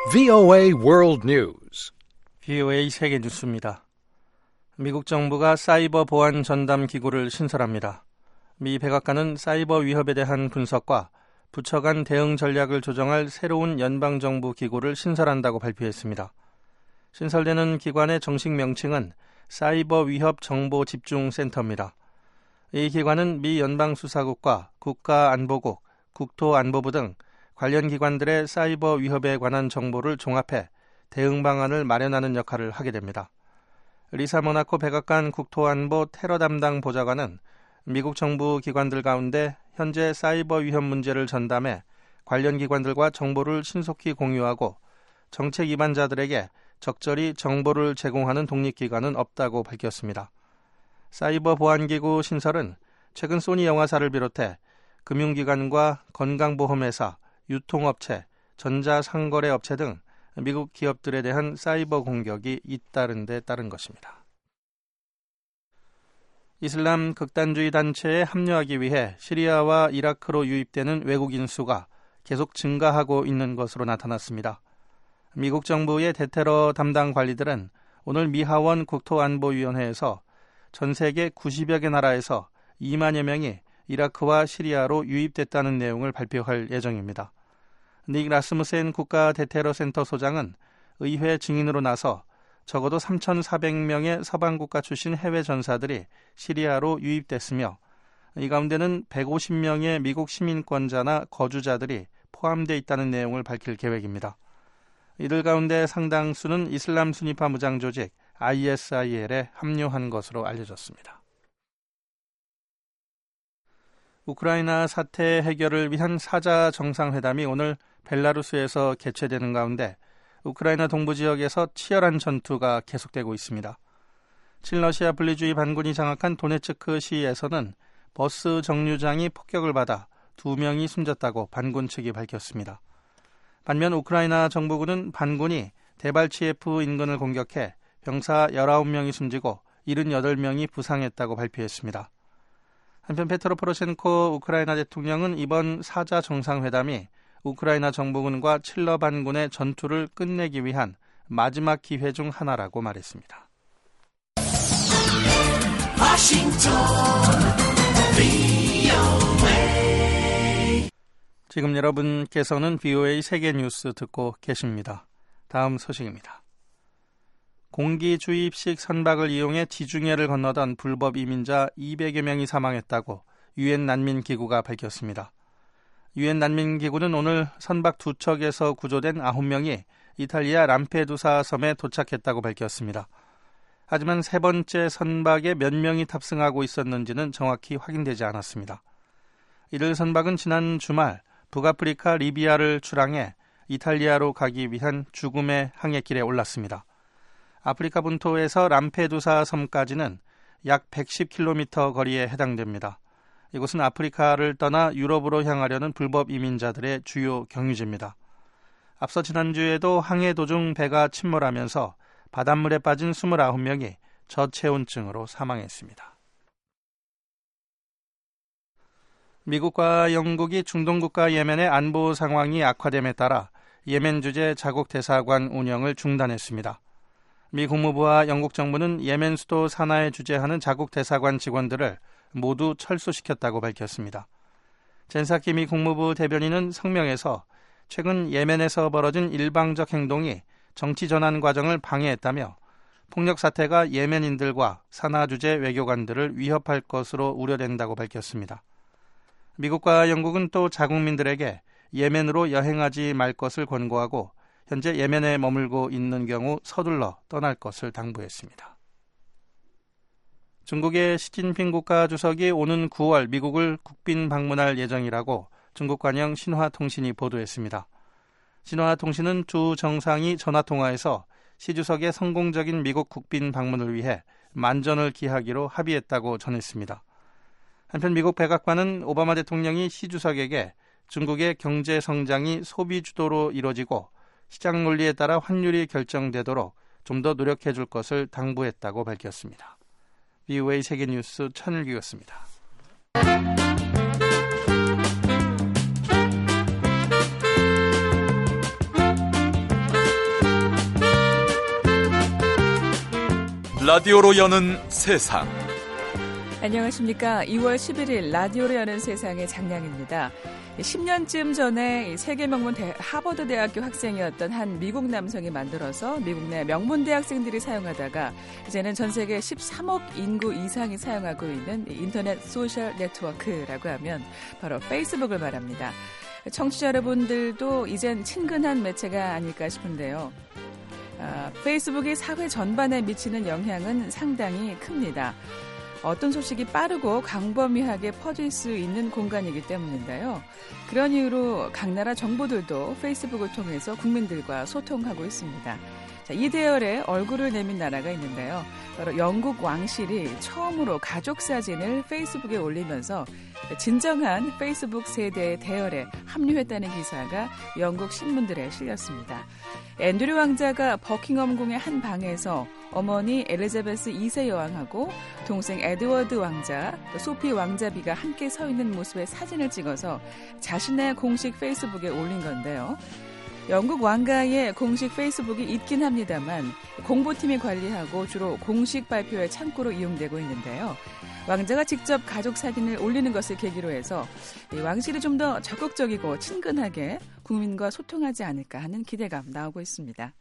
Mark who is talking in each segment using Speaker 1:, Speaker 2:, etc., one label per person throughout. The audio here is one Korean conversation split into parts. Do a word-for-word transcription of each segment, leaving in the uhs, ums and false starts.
Speaker 1: 브이오에이 World News.
Speaker 2: 브이오에이 세계 뉴스입니다. 미국 정부가 사이버 보안 전담 기구를 신설합니다. 미 백악관은 사이버 위협에 대한 분석과 부처 간 대응 전략을 조정할 새로운 연방정부 기구를 신설한다고 발표했습니다. 신설되는 기관의 정식 명칭은 사이버 위협 정보 집중 센터입니다. 이 기관은 미 연방수사국과 국가안보국, 국토안보부 등 관련 기관들의 사이버 위협에 관한 정보를 종합해 대응 방안을 마련하는 역할을 하게 됩니다. 리사 모나코 백악관 국토안보 테러 담당 보좌관은 미국 정부 기관들 가운데 현재 사이버 위협 문제를 전담해 관련 기관들과 정보를 신속히 공유하고 정책 위반자들에게 적절히 정보를 제공하는 독립기관은 없다고 밝혔습니다. 사이버 보안기구 신설은 최근 소니 영화사를 비롯해 금융기관과 건강보험회사, 유통업체, 전자상거래업체 등 미국 기업들에 대한 사이버 공격이 잇따른 데 따른 것입니다. 이슬람 극단주의 단체에 합류하기 위해 시리아와 이라크로 유입되는 외국인 수가 계속 증가하고 있는 것으로 나타났습니다. 미국 정부의 대테러 담당 관리들은 오늘 미 하원 국토안보위원회에서 전 세계 구십여 개 나라에서 이만여 명이 이라크와 시리아로 유입됐다는 내용을 발표할 예정입니다. 닉 라스무센 국가 대테러 센터 소장은 의회 증인으로 나서 적어도 삼천사백 명의 서방국가 출신 해외 전사들이 시리아로 유입됐으며 이 가운데는 백오십 명의 미국 시민권자나 거주자들이 포함되어 있다는 내용을 밝힐 계획입니다. 이들 가운데 상당수는 이슬람 순위파 무장 조직 아이에스아이엘에 합류한 것으로 알려졌습니다. 우크라이나 사태 해결을 위한 사자 정상회담이 오늘 벨라루스에서 개최되는 가운데 우크라이나 동부 지역에서 치열한 전투가 계속되고 있습니다. 친러시아 분리주의 반군이 장악한 도네츠크 시에서는 버스 정류장이 폭격을 받아 두 명이 숨졌다고 반군 측이 밝혔습니다. 반면 우크라이나 정부군은 반군이 데발치예프 인근을 공격해 병사 열아홉 명이 숨지고 칠십팔 명이 부상했다고 발표했습니다. 한편 페트로 포로셴코 우크라이나 대통령은 이번 사자 정상회담이 우크라이나 정부군과 칠러 반군의 전투를 끝내기 위한 마지막 기회 중 하나라고 말했습니다. 지금 여러분께서는 브이오에이 세계 뉴스 듣고 계십니다. 다음 소식입니다. 공기 주입식 선박을 이용해 지중해를 건너던 불법 이민자 이백여 명이 사망했다고 유엔 난민기구가 밝혔습니다. 유엔 난민기구는 오늘 선박 두 척에서 구조된 아홉 명이 이탈리아 람페두사 섬에 도착했다고 밝혔습니다. 하지만 세 번째 선박에 몇 명이 탑승하고 있었는지는 정확히 확인되지 않았습니다. 이들 선박은 지난 주말 북아프리카 리비아를 출항해 이탈리아로 가기 위한 죽음의 항해길에 올랐습니다. 아프리카 본토에서 람페두사 섬까지는 약 백십 킬로미터 거리에 해당됩니다. 이곳은 아프리카를 떠나 유럽으로 향하려는 불법 이민자들의 주요 경유지입니다. 앞서 지난주에도 항해 도중 배가 침몰하면서 바닷물에 빠진 이십구 명이 저체온증으로 사망했습니다. 미국과 영국이 중동국가 예멘의 안보 상황이 악화됨에 따라 예멘 주재 자국 대사관 운영을 중단했습니다. 미 국무부와 영국 정부는 예멘 수도 사나에 주재하는 자국 대사관 직원들을 모두 철수시켰다고 밝혔습니다. 젠사키 미 국무부 대변인은 성명에서 최근 예멘에서 벌어진 일방적 행동이 정치 전환 과정을 방해했다며 폭력 사태가 예멘인들과 사나 주재 외교관들을 위협할 것으로 우려된다고 밝혔습니다. 미국과 영국은 또 자국민들에게 예멘으로 여행하지 말 것을 권고하고 현재 예멘에 머물고 있는 경우 서둘러 떠날 것을 당부했습니다. 중국의 시진핑 국가주석이 오는 구월 미국을 국빈 방문할 예정이라고 중국 관영 신화통신이 보도했습니다. 신화통신은 두 정상이 전화통화에서 시 주석의 성공적인 미국 국빈 방문을 위해 만전을 기하기로 합의했다고 전했습니다. 한편 미국 백악관은 오바마 대통령이 시 주석에게 중국의 경제 성장이 소비 주도로 이뤄지고 시장 논리에 따라 환율이 결정되도록 좀 더 노력해 줄 것을 당부했다고 밝혔습니다. 브이오에이 세계뉴스 천일규였습니다.
Speaker 3: 라디오로 여는 세상.
Speaker 4: 안녕하십니까. 이월 십일일 라디오로 여는 세상의 장량입니다. 십 년쯤 전에 세계 명문 대, 하버드 대학교 학생이었던 한 미국 남성이 만들어서 미국 내 명문 대학생들이 사용하다가 이제는 전 세계 십삼억 인구 이상이 사용하고 있는 인터넷 소셜 네트워크라고 하면 바로 페이스북을 말합니다. 청취자 여러분들도 이젠 친근한 매체가 아닐까 싶은데요. 아, 페이스북이 사회 전반에 미치는 영향은 상당히 큽니다. 어떤 소식이 빠르고 광범위하게 퍼질 수 있는 공간이기 때문인데요. 그런 이유로 각 나라 정부들도 페이스북을 통해서 국민들과 소통하고 있습니다. 자, 이 대열에 얼굴을 내민 나라가 있는데요. 바로 영국 왕실이 처음으로 가족 사진을 페이스북에 올리면서 진정한 페이스북 세대의 대열에 합류했다는 기사가 영국 신문들에 실렸습니다. 앤드류 왕자가 버킹엄궁의 한 방에서 어머니 엘리자베스 이 세 여왕하고 동생 에드워드 왕자, 소피 왕자비가 함께 서 있는 모습의 사진을 찍어서 자신의 공식 페이스북에 올린 건데요. 영국 왕가의 공식 페이스북이 있긴 합니다만 공보팀이 관리하고 주로 공식 발표의 창구로 이용되고 있는데요. 왕자가 직접 가족 사진을 올리는 것을 계기로 해서 왕실이 좀 더 적극적이고 친근하게 국민과 소통하지 않을까 하는 기대감 나오고 있습니다.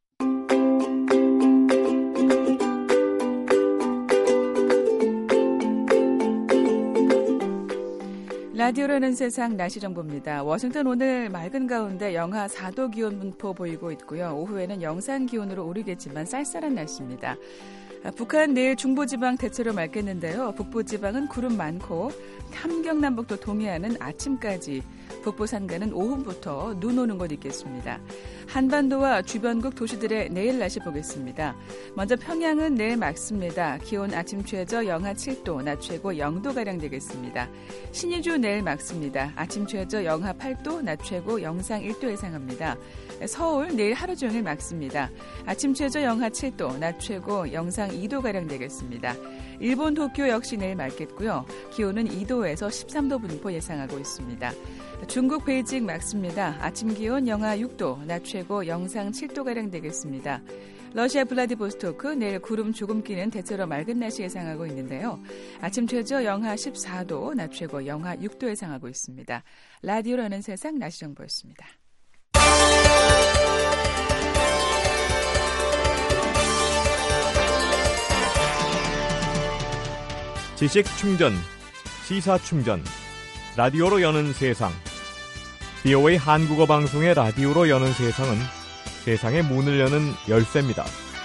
Speaker 4: 라디오라는 세상 날씨 정보입니다. 워싱턴 오늘 맑은 가운데 영하 사 도 기온 분포 보이고 있고요. 오후에는 영상 기온으로 오르겠지만 쌀쌀한 날씨입니다. 북한 내일 중부지방 대체로 맑겠는데요. 북부지방은 구름 많고 함경남북도 동해안은 아침까지, 북부 산간은 오후부터 눈 오는 곳 있겠습니다. 한반도와 주변국 도시들의 내일 날씨 보겠습니다. 먼저 평양은 내일 맑습니다. 기온 아침 최저 영하 칠 도, 낮 최고 영 도가량 되겠습니다. 신의주 내일 맑습니다. 아침 최저 영하 팔 도, 낮 최고 영상 일 도 예상합니다. 서울 내일 하루 종일 맑습니다. 아침 최저 영하 칠 도, 낮 최고 영상 이 도가량 되겠습니다. 일본 도쿄 역시 내일 맑겠고요. 기온은 이 도에서 십삼 도 분포 예상하고 있습니다. 중국 베이징 맑습니다. 아침 기온 영하 육 도, 낮 최고 영상 칠 도가량 되겠습니다. 러시아 블라디보스토크 내일 구름 조금 끼는 대체로 맑은 날씨 예상하고 있는데요. 아침 최저 영하 십사 도, 낮 최고 영하 육 도 예상하고 있습니다. 라디오라는 세상 날씨 정보였습니다.
Speaker 5: 지식 충전, 시사 충전, 라디오로 여는 세상. 비오에이 한국어 방송의 라디오로 여는 세상은 세상의 문을 여는 열쇠입니다.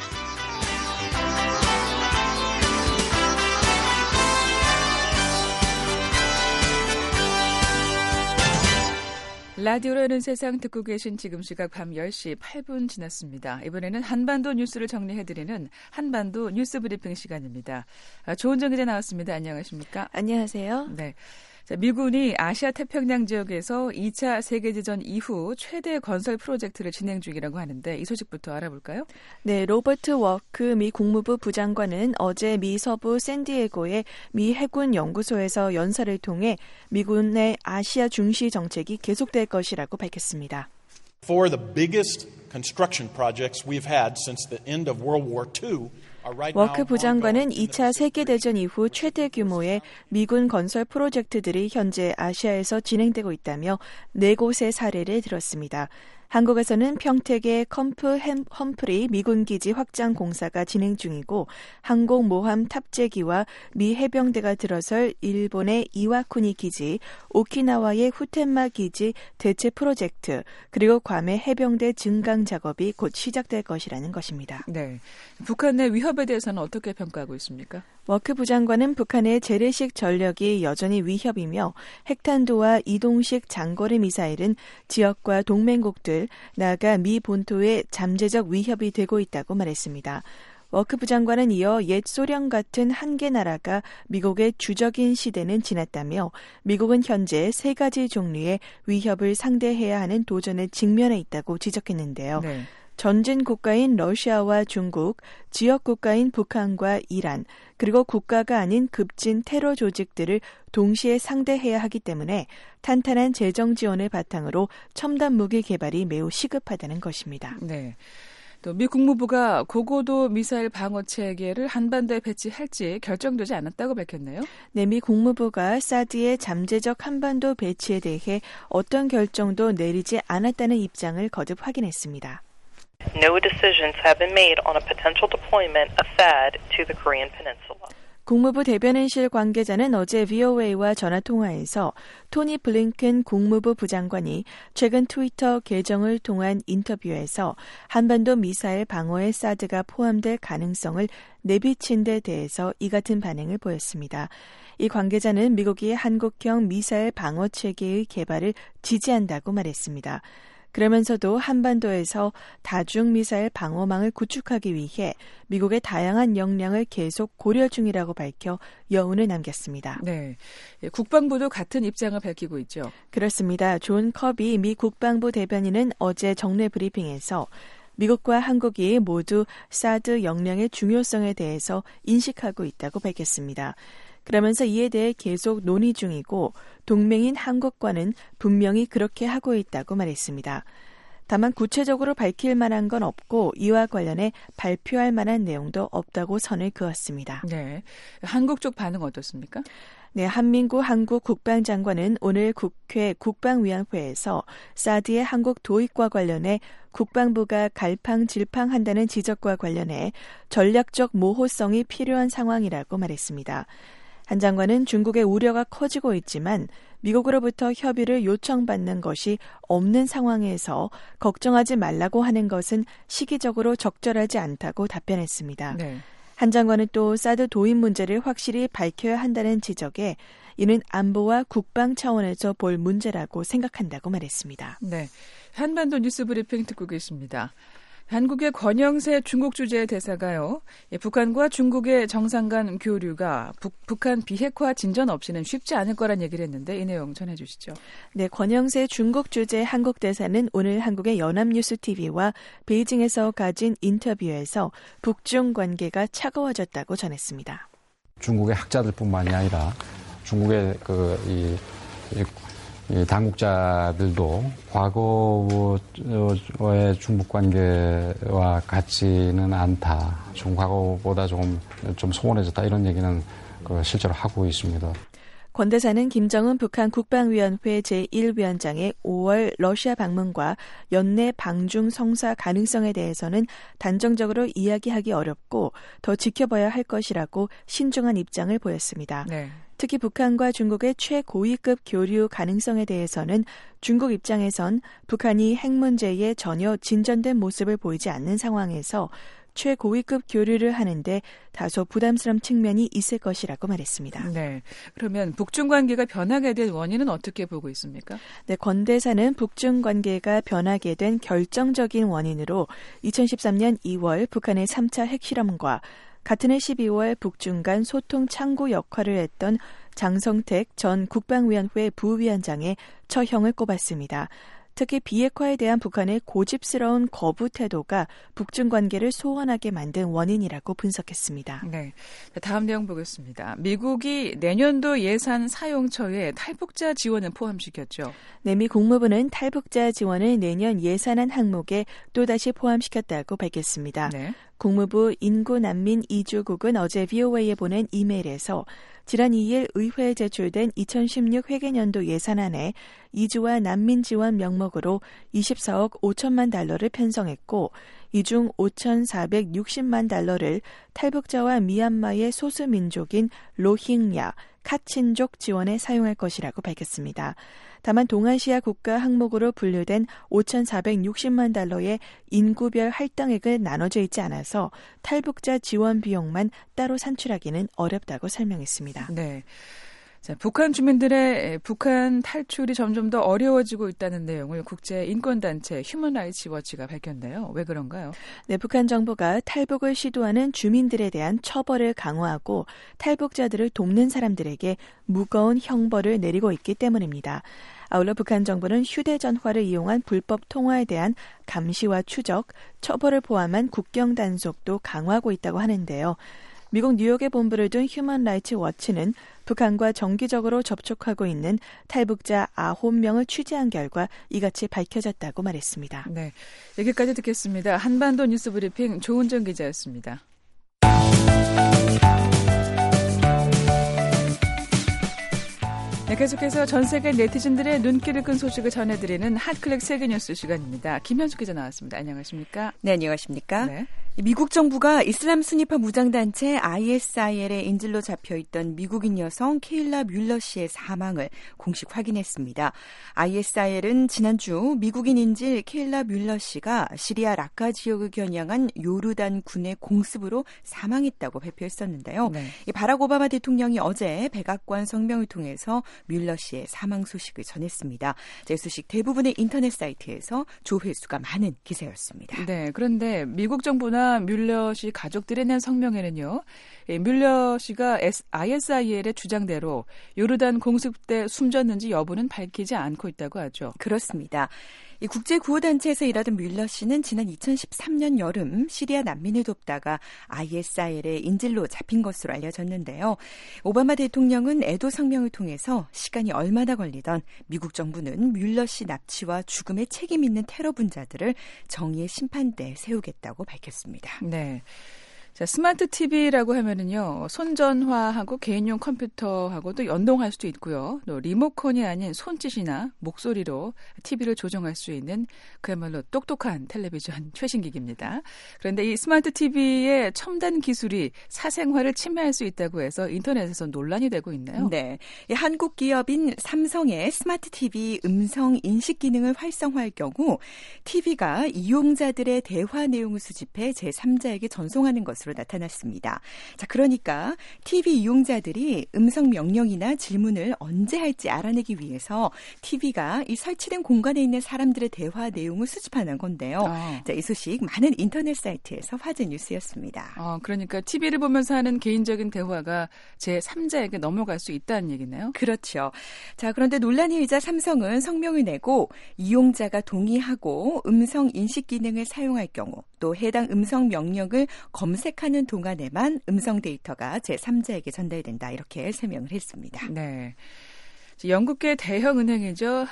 Speaker 4: 라디오라는 세상 듣고 계신 지금 시각 밤 열 시 팔 분 지났습니다. 이번에는 한반도 뉴스를 정리해드리는 한반도 뉴스 브리핑 시간입니다. 아, 조은정 기자 나왔습니다. 안녕하십니까?
Speaker 6: 안녕하세요.
Speaker 4: 네. 자, 미군이 아시아 태평양 지역에서 이 차 세계대전 이후 최대 건설 프로젝트를 진행 중이라고 하는데 이 소식부터 알아볼까요?
Speaker 6: 네, 로버트 워크 미 국무부 부장관은 어제 미 서부 샌디에고의 미 해군 연구소에서 연사를 통해 미군의 아시아 중시 정책이 계속될 것이라고 밝혔습니다.
Speaker 7: For the biggest construction projects we've had since the end of World War 투,
Speaker 6: 워크 부장관은 이 차 세계대전 이후 최대 규모의 미군 건설 프로젝트들이 현재 아시아에서 진행되고 있다며 네 곳의 사례를 들었습니다. 한국에서는 평택의 컴프 험프리 미군기지 확장 공사가 진행 중이고 항공모함 탑재기와 미 해병대가 들어설 일본의 이와쿠니 기지, 오키나와의 후텐마 기지 대체 프로젝트, 그리고 괌의 해병대 증강 작업이 곧 시작될 것이라는 것입니다.
Speaker 4: 네, 북한 내 위협에 대해서는 어떻게 평가하고 있습니까?
Speaker 6: 워크 부장관은 북한의 재래식 전력이 여전히 위협이며 핵탄두와 이동식 장거리 미사일은 지역과 동맹국들, 나아가 미 본토의 잠재적 위협이 되고 있다고 말했습니다. 워크 부장관은 이어 옛 소련 같은 한 개 나라가 미국의 주적인 시대는 지났다며 미국은 현재 세 가지 종류의 위협을 상대해야 하는 도전에 직면해 있다고 지적했는데요. 네. 전진 국가인 러시아와 중국, 지역 국가인 북한과 이란, 그리고 국가가 아닌 급진 테러 조직들을 동시에 상대해야 하기 때문에 탄탄한 재정 지원을 바탕으로 첨단 무기 개발이 매우 시급하다는 것입니다.
Speaker 4: 네. 또 미 국무부가 고고도 미사일 방어 체계를 한반도에 배치할지 결정되지 않았다고 밝혔네요.
Speaker 6: 네, 미 국무부가 사드의 잠재적 한반도 배치에 대해 어떤 결정도 내리지 않았다는 입장을 거듭 확인했습니다.
Speaker 8: No decisions have been made on a potential deployment of THAAD to the Korean Peninsula.
Speaker 6: 국무부 대변인실 관계자는 어제 브이오에이와 전화통화에서 토니 블링컨 국무부 부장관이 최근 트위터 계정을 통한 인터뷰에서 한반도 미사일 방어에 사드가 포함될 가능성을 내비친 데 대해서 이 같은 반응을 보였습니다. 이 관계자는 미국이 한국형 미사일 방어 체계의 개발을 지지한다고 말했습니다. 그러면서도 한반도에서 다중미사일 방어망을 구축하기 위해 미국의 다양한 역량을 계속 고려 중이라고 밝혀 여운을 남겼습니다.
Speaker 4: 네, 국방부도 같은 입장을 밝히고 있죠.
Speaker 6: 그렇습니다. 존 커비 미 국방부 대변인은 어제 정례 브리핑에서 미국과 한국이 모두 사드 역량의 중요성에 대해서 인식하고 있다고 밝혔습니다. 그러면서 이에 대해 계속 논의 중이고 동맹인 한국과는 분명히 그렇게 하고 있다고 말했습니다. 다만 구체적으로 밝힐 만한 건 없고 이와 관련해 발표할 만한 내용도 없다고 선을 그었습니다.
Speaker 4: 네, 한국 쪽 반응 어떻습니까?
Speaker 6: 네, 한민구 한국 국방장관은 오늘 국회 국방위원회에서 사드의 한국 도입과 관련해 국방부가 갈팡질팡한다는 지적과 관련해 전략적 모호성이 필요한 상황이라고 말했습니다. 한 장관은 중국의 우려가 커지고 있지만 미국으로부터 협의를 요청받는 것이 없는 상황에서 걱정하지 말라고 하는 것은 시기적으로 적절하지 않다고 답변했습니다.
Speaker 4: 네.
Speaker 6: 한 장관은 또 사드 도입 문제를 확실히 밝혀야 한다는 지적에 이는 안보와 국방 차원에서 볼 문제라고 생각한다고 말했습니다.
Speaker 4: 네, 한반도 뉴스 브리핑 듣고 계십니다. 한국의 권영세 중국 주재 대사가요, 북한과 중국의 정상 간 교류가 북, 북한 비핵화 진전 없이는 쉽지 않을 거란 얘기를 했는데 이 내용 전해주시죠.
Speaker 6: 네, 권영세 중국 주재 한국 대사는 오늘 한국의 연합뉴스티비와 베이징에서 가진 인터뷰에서 북중 관계가 차가워졌다고 전했습니다.
Speaker 9: 중국의 학자들뿐만이 아니라 중국의 그 이 이 당국자들도 과거의 중국 관계와 같지는 않다. 좀 과거보다 조금 좀 소원해졌다. 이런 얘기는 그 실제로 하고 있습니다.
Speaker 6: 권 대사는 김정은 북한 국방위원회 제일 위원장의 오월 러시아 방문과 연내 방중 성사 가능성에 대해서는 단정적으로 이야기하기 어렵고 더 지켜봐야 할 것이라고 신중한 입장을 보였습니다.
Speaker 4: 네.
Speaker 6: 특히 북한과 중국의 최고위급 교류 가능성에 대해서는 중국 입장에선 북한이 핵 문제에 전혀 진전된 모습을 보이지 않는 상황에서 최고위급 교류를 하는데 다소 부담스러운 측면이 있을 것이라고 말했습니다.
Speaker 4: 네, 그러면 북중 관계가 변하게 된 원인은 어떻게 보고 있습니까?
Speaker 6: 네, 권 대사는 북중 관계가 변하게 된 결정적인 원인으로 이천십삼 년 이월 북한의 삼 차 핵실험과 같은 해 십이월 북중 간 소통 창구 역할을 했던 장성택 전 국방위원회 부위원장의 처형을 꼽았습니다. 특히 비핵화에 대한 북한의 고집스러운 거부 태도가 북중 관계를 소원하게 만든 원인이라고 분석했습니다.
Speaker 4: 네, 다음 내용 보겠습니다. 미국이 내년도 예산 사용처에 탈북자 지원을 포함시켰죠.
Speaker 6: 네, 미 국무부는 탈북자 지원을 내년 예산안 항목에 또다시 포함시켰다고 밝혔습니다.
Speaker 4: 네.
Speaker 6: 국무부 인구난민 이주국은 어제 브이오에이에 보낸 이메일에서 지난 이 일 의회에 제출된 이천십육 회계년도 예산안에 이주와 난민 지원 명목으로 이십사억 오천만 달러를 편성했고 이 중 오천사백육십만 달러를 탈북자와 미얀마의 소수민족인 로힝야, 카친족 지원에 사용할 것이라고 밝혔습니다. 다만 동아시아 국가 항목으로 분류된 오천사백육십만 달러의 인구별 할당액은 나눠져 있지 않아서 탈북자 지원 비용만 따로 산출하기는 어렵다고 설명했습니다.
Speaker 4: 네. 자, 북한 주민들의 북한 탈출이 점점 더 어려워지고 있다는 내용을 국제인권단체 휴먼 라이츠 워치가 밝혔네요. 왜 그런가요?
Speaker 6: 네, 북한 정부가 탈북을 시도하는 주민들에 대한 처벌을 강화하고 탈북자들을 돕는 사람들에게 무거운 형벌을 내리고 있기 때문입니다. 아울러 북한 정부는 휴대전화를 이용한 불법 통화에 대한 감시와 추적, 처벌을 포함한 국경 단속도 강화하고 있다고 하는데요. 미국 뉴욕에 본부를 둔 휴먼 라이츠 워치는 북한과 정기적으로 접촉하고 있는 탈북자 아홉 명을 취재한 결과 이같이 밝혀졌다고 말했습니다.
Speaker 4: 네, 여기까지 듣겠습니다. 한반도 뉴스 브리핑 조은정 기자였습니다. 네, 계속해서 전 세계 네티즌들의 눈길을 끈 소식을 전해드리는 핫클릭 세계뉴스 시간입니다. 김현숙 기자 나왔습니다. 안녕하십니까?
Speaker 10: 네, 안녕하십니까?
Speaker 4: 네.
Speaker 10: 미국 정부가 이슬람 순위파 무장단체 아이에스아이엘의 인질로 잡혀있던 미국인 여성 케일라 뮬러 씨의 사망을 공식 확인했습니다. 아이에스아이엘은 지난주 미국인 인질 케일라 뮬러 씨가 시리아 라카 지역을 겨냥한 요르단 군의 공습으로 사망했다고 발표했었는데요. 네. 이 바락 오바마 대통령이 어제 백악관 성명을 통해서 뮬러 씨의 사망 소식을 전했습니다. 이 소식 대부분의 인터넷 사이트에서 조회수가 많은 기사였습니다.
Speaker 4: 네, 그런데 미국 정부나 뮬러 씨 가족들이 낸 성명에는요, 뮬러 씨가 아이에스아이엘의 주장대로 요르단 공습 때 숨졌는지 여부는 밝히지 않고 있다고 하죠.
Speaker 10: 그렇습니다. 이 국제구호단체에서 일하던 뮬러 씨는 지난 이천십삼 년 여름 시리아 난민을 돕다가 아이에스아이엘의 인질로 잡힌 것으로 알려졌는데요. 오바마 대통령은 애도 성명을 통해서 시간이 얼마나 걸리던 미국 정부는 뮬러 씨 납치와 죽음에 책임 있는 테러 분자들을 정의의 심판대에 세우겠다고 밝혔습니다.
Speaker 4: 네. 자, 스마트 티비라고 하면은요, 손전화하고 개인용 컴퓨터하고도 연동할 수도 있고요. 또 리모컨이 아닌 손짓이나 목소리로 티비를 조정할 수 있는 그야말로 똑똑한 텔레비전 최신기기입니다. 그런데 이 스마트 티비의 첨단 기술이 사생활을 침해할 수 있다고 해서 인터넷에서 논란이 되고 있네요.
Speaker 10: 네, 이 한국 기업인 삼성의 스마트 티비 음성 인식 기능을 활성화할 경우 티비가 이용자들의 대화 내용을 수집해 제삼자에게 전송하는 것을 으로 나타났습니다. 자, 그러니까 티비 이용자들이 음성 명령이나 질문을 언제 할지 알아내기 위해서 티비가 이 설치된 공간에 있는 사람들의 대화 내용을 수집하는 건데요. 어. 자, 이 소식 많은 인터넷 사이트에서 화제 뉴스였습니다.
Speaker 4: 어, 그러니까 티비를 보면서 하는 개인적인 대화가 제삼자에게 넘어갈 수 있다는 얘기네요.
Speaker 10: 그렇죠. 자, 그런데 논란이 일자 삼성은 성명을 내고 이용자가 동의하고 음성 인식 기능을 사용할 경우 또 해당 음성 명령을 검색하는 동안에만 음성 데이터가 제삼자에게 전달된다 이렇게 설명을 했습니다.
Speaker 4: 네. 영국계 대형 은행이죠.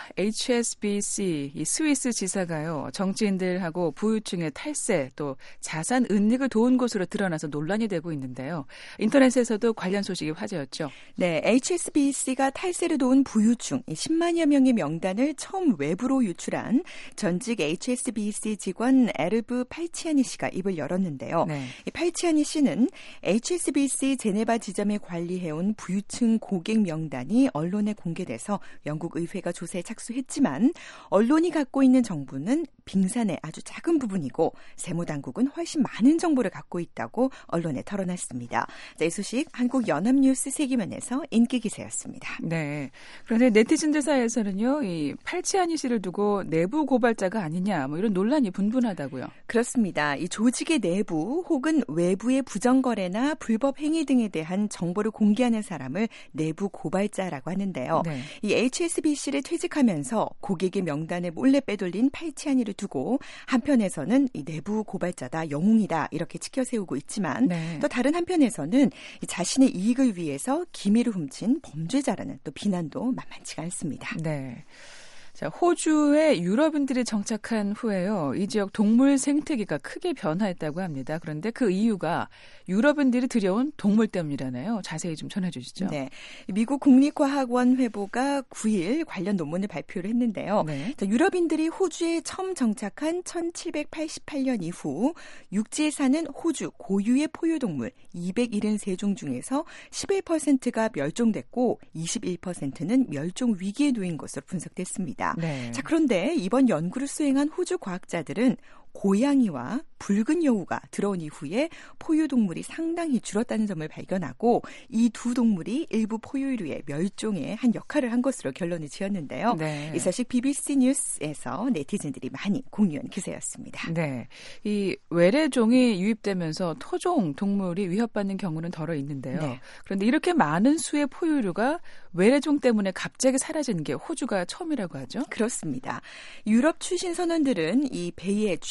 Speaker 4: 에이치에스비씨, 이 스위스 지사가요. 정치인들하고 부유층의 탈세 또 자산 은닉을 도운 것으로 드러나서 논란이 되고 있는데요. 인터넷에서도 관련 소식이 화제였죠.
Speaker 10: 네, 에이치에스비씨가 탈세를 도운 부유층 십만여 명의 명단을 처음 외부로 유출한 전직 에이치에스비씨 직원 에르브 팔치아니 씨가 입을 열었는데요. 네. 이 팔치아니 씨는 에이치에스비씨 제네바 지점에 관리해온 부유층 고객 명단이 언론에 공개 돼서 영국 의회가 조사에 착수했지만 언론이 갖고 있는 정보는 빙산의 아주 작은 부분이고 세무당국은 훨씬 많은 정보를 갖고 있다고 언론에 털어놨습니다. 자, 이 소식 한국연합뉴스 세기면에서 인기 기사였습니다.
Speaker 4: 네. 그런데 네티즌들 사이에서는요, 이 팔치아니 씨를 두고 내부 고발자가 아니냐 뭐 이런 논란이 분분하다고요.
Speaker 10: 그렇습니다. 이 조직의 내부 혹은 외부의 부정거래나 불법 행위 등에 대한 정보를 공개하는 사람을 내부 고발자라고 하는데요. 네. 이 에이치에스비씨를 퇴직하면서 고객의 명단에 몰래 빼돌린 팔치아니를 두고 한편에서는 이 내부 고발자다, 영웅이다 이렇게 치켜세우고 있지만 네. 또 다른 한편에서는 이 자신의 이익을 위해서 기밀을 훔친 범죄자라는 또 비난도 만만치가 않습니다.
Speaker 4: 네. 자, 호주에 유럽인들이 정착한 후에요. 이 지역 동물 생태계가 크게 변화했다고 합니다. 그런데 그 이유가 유럽인들이 들여온 동물 때문이라네요. 자세히 좀 전해주시죠.
Speaker 10: 네, 미국 국립과학원 회보가 구일 관련 논문을 발표를 했는데요. 네. 자, 유럽인들이 호주에 처음 정착한 천칠백팔십팔 년 이후 육지에 사는 호주 고유의 포유동물 이백칠十종 중에서 십일 퍼센트가 멸종됐고 이십일 퍼센트는 멸종 위기에 놓인 것으로 분석됐습니다. 네. 자, 그런데 이번 연구를 수행한 호주 과학자들은 고양이와 붉은 여우가 들어온 이후에 포유동물이 상당히 줄었다는 점을 발견하고 이 두 동물이 일부 포유류의 멸종에 한 역할을 한 것으로 결론을 지었는데요. 네. 이 소식 비비씨 뉴스에서 네티즌들이 많이 공유한 기사였습니다.
Speaker 4: 네, 이 외래종이 유입되면서 토종 동물이 위협받는 경우는 덜어 있는데요. 네. 그런데 이렇게 많은 수의 포유류가 외래종 때문에 갑자기 사라지는 게 호주가 처음이라고 하죠?
Speaker 10: 그렇습니다. 유럽 출신 선원들은 이 베이에 쥐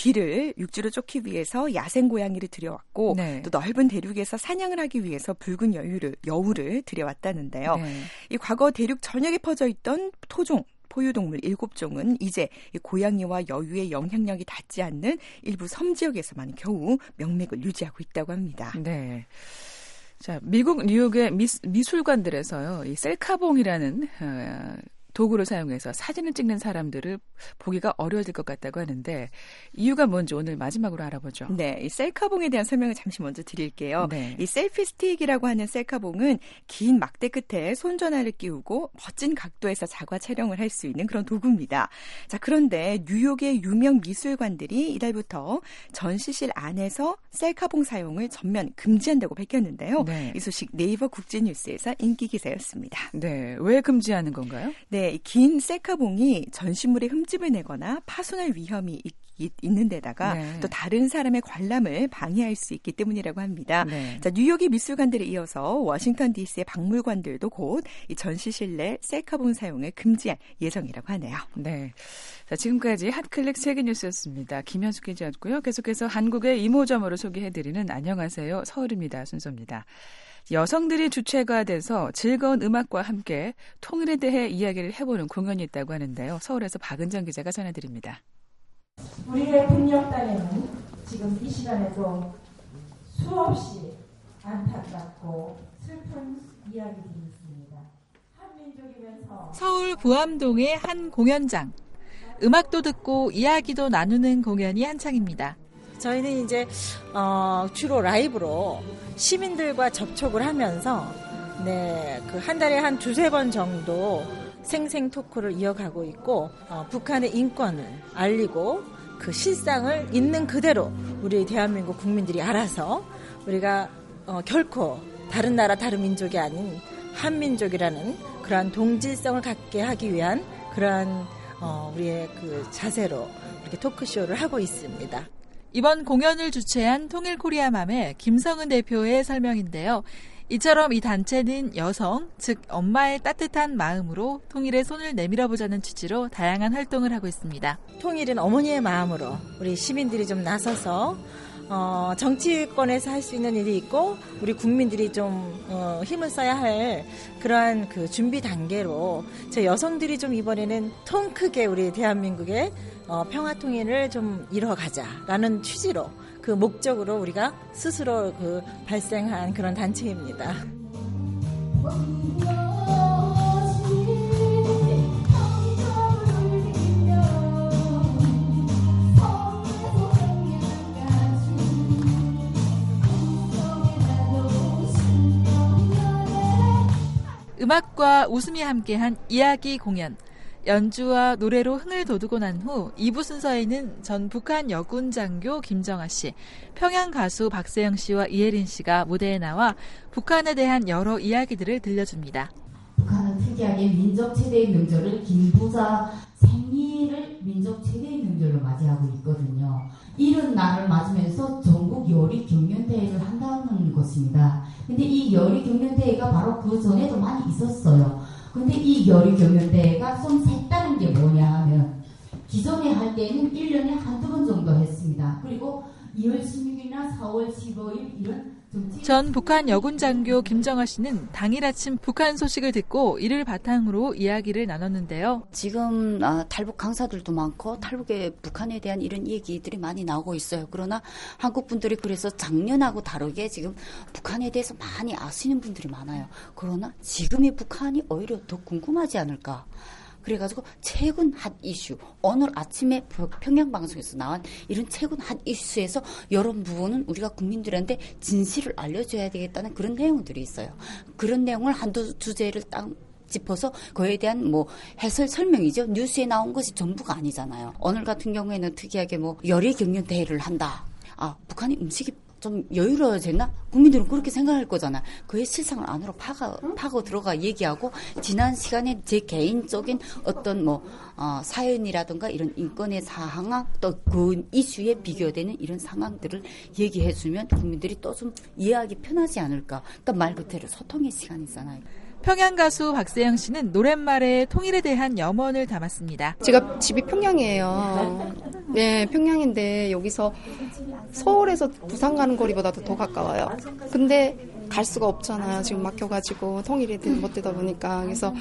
Speaker 10: 쥐를 육지로 쫓기 위해서 야생 고양이를 들여왔고
Speaker 4: 네.
Speaker 10: 또 넓은 대륙에서 사냥을 하기 위해서 붉은 여우를, 여우를 들여왔다는데요.
Speaker 4: 네.
Speaker 10: 이 과거 대륙 전역에 퍼져 있던 토종 포유동물 일곱 종은 이제 이 고양이와 여우의 영향력이 닿지 않는 일부 섬 지역에서만 겨우 명맥을 유지하고 있다고 합니다.
Speaker 4: 네. 자, 미국 뉴욕의 미, 미술관들에서요, 이 셀카봉이라는 어, 도구를 사용해서 사진을 찍는 사람들을 보기가 어려워질 것 같다고 하는데 이유가 뭔지 오늘 마지막으로 알아보죠.
Speaker 10: 네, 이 셀카봉에 대한 설명을 잠시 먼저 드릴게요.
Speaker 4: 네.
Speaker 10: 이 셀피 스틱이라고 하는 셀카봉은 긴 막대 끝에 손전화를 끼우고 멋진 각도에서 자과 촬영을 할 수 있는 그런 도구입니다. 자, 그런데 뉴욕의 유명 미술관들이 이달부터 전시실 안에서 셀카봉 사용을 전면 금지한다고 밝혔는데요.
Speaker 4: 네.
Speaker 10: 이 소식 네이버 국제뉴스에서 인기 기사였습니다.
Speaker 4: 네, 왜 금지하는 건가요?
Speaker 10: 네, 긴 셀카봉이 전시물에 흠집을 내거나 파손할 위험이 있, 있는 데다가
Speaker 4: 네.
Speaker 10: 또 다른 사람의 관람을 방해할 수 있기 때문이라고 합니다.
Speaker 4: 네.
Speaker 10: 자, 뉴욕의 미술관들에 이어서 워싱턴 디씨의 박물관들도 곧 이 전시실 내 셀카봉 사용을 금지할 예정이라고 하네요.
Speaker 4: 네. 자, 지금까지 핫클릭 세계뉴스였습니다. 김현숙 기자였고요. 계속해서 한국의 이모저모를 소개해드리는 안녕하세요. 서울입니다. 순서입니다. 여성들이 주체가 돼서 즐거운 음악과 함께 통일에 대해 이야기를 해보는 공연이 있다고 하는데요. 서울에서 박은정 기자가 전해드립니다.
Speaker 11: 우리의 북녘 땅에는 지금 이 시간에도 수없이 안타깝고 슬픈 이야기들이 있습니다. 한민족이면서
Speaker 12: 서울 부암동의 한 공연장. 음악도 듣고 이야기도 나누는 공연이 한창입니다.
Speaker 13: 저희는 이제 어, 주로 라이브로 시민들과 접촉을 하면서 네, 그 한 달에 한 두세 번 정도 생생 토크를 이어가고 있고 어, 북한의 인권을 알리고 그 실상을 있는 그대로 우리 대한민국 국민들이 알아서 우리가 어, 결코 다른 나라 다른 민족이 아닌 한민족이라는 그러한 동질성을 갖게 하기 위한 그러한 어, 우리의 그 자세로 이렇게 토크쇼를 하고 있습니다.
Speaker 12: 이번 공연을 주최한 통일코리아맘의 김성은 대표의 설명인데요. 이처럼 이 단체는 여성, 즉 엄마의 따뜻한 마음으로 통일의 손을 내밀어보자는 취지로 다양한 활동을 하고 있습니다.
Speaker 13: 통일은 어머니의 마음으로 우리 시민들이 좀 나서서 어, 정치권에서 할 수 있는 일이 있고 우리 국민들이 좀 어, 힘을 써야 할 그러한 그 준비 단계로 저 여성들이 좀 이번에는 통 크게 우리 대한민국의 어, 평화 통일을 좀 이뤄가자라는 취지로 그 목적으로 우리가 스스로 그 발생한 그런 단체입니다.
Speaker 12: 음악과 웃음이 함께한 이야기 공연. 연주와 노래로 흥을 돋우고 난 후 이 부 순서에는 전 북한 여군 장교 김정아 씨, 평양 가수 박세영 씨와 이혜린 씨가 무대에 나와 북한에 대한 여러 이야기들을 들려줍니다.
Speaker 14: 북한은 특이하게 민족 최대의 명절을 김부자 생일을 민족 최대의 명절로 맞이하고 있거든요. 이런 날을 맞으면서 전국 요리 경연대회를 한다는 것입니다. 근데 이 요리 경연대회가 바로 그 전에도 많이 있었어요. 근데 이 요리 경연대회가 좀 색다른 게 뭐냐 하면 기존에 할 때는 일 년에 한두 번 정도 했습니다. 그리고 이월 십육일이나 사월 십오일 이런
Speaker 12: 전 북한 여군 장교 김정아 씨는 당일 아침 북한 소식을 듣고 이를 바탕으로 이야기를 나눴는데요.
Speaker 15: 지금 아, 탈북 강사들도 많고 탈북의 북한에 대한 이런 얘기들이 많이 나오고 있어요. 그러나 한국 분들이 그래서 작년하고 다르게 지금 북한에 대해서 많이 아시는 분들이 많아요. 그러나 지금의 북한이 오히려 더 궁금하지 않을까. 그래가지고 최근 핫 이슈, 오늘 아침에 평양방송에서 나온 이런 최근 핫 이슈에서 이런 부분은 우리가 국민들한테 진실을 알려줘야 되겠다는 그런 내용들이 있어요. 그런 내용을 한두 주제를 딱 짚어서 그에 대한 뭐 해설 설명이죠. 뉴스에 나온 것이 전부가 아니잖아요. 오늘 같은 경우에는 특이하게 뭐 요리 경연 대회를 한다. 아, 북한이 음식이 좀 여유로워졌나? 국민들은 그렇게 생각할 거잖아. 그의 실상을 안으로 파가, 파고 들어가 얘기하고, 지난 시간에 제 개인적인 어떤 뭐, 어, 사연이라든가 이런 인권의 상황, 또 그 이슈에 비교되는 이런 상황들을 얘기해주면 국민들이 또 좀 이해하기 편하지 않을까. 그러니까 말 그대로 소통의 시간이잖아요.
Speaker 12: 평양 가수 박세영 씨는 노랫말에 통일에 대한 염원을 담았습니다.
Speaker 16: 제가 집이 평양이에요. 네, 평양인데 여기서 서울에서 부산 가는 거리보다도 더 가까워요. 근데 갈 수가 없잖아요. 지금 막혀가지고 통일이 못 되다 보니까. 그래서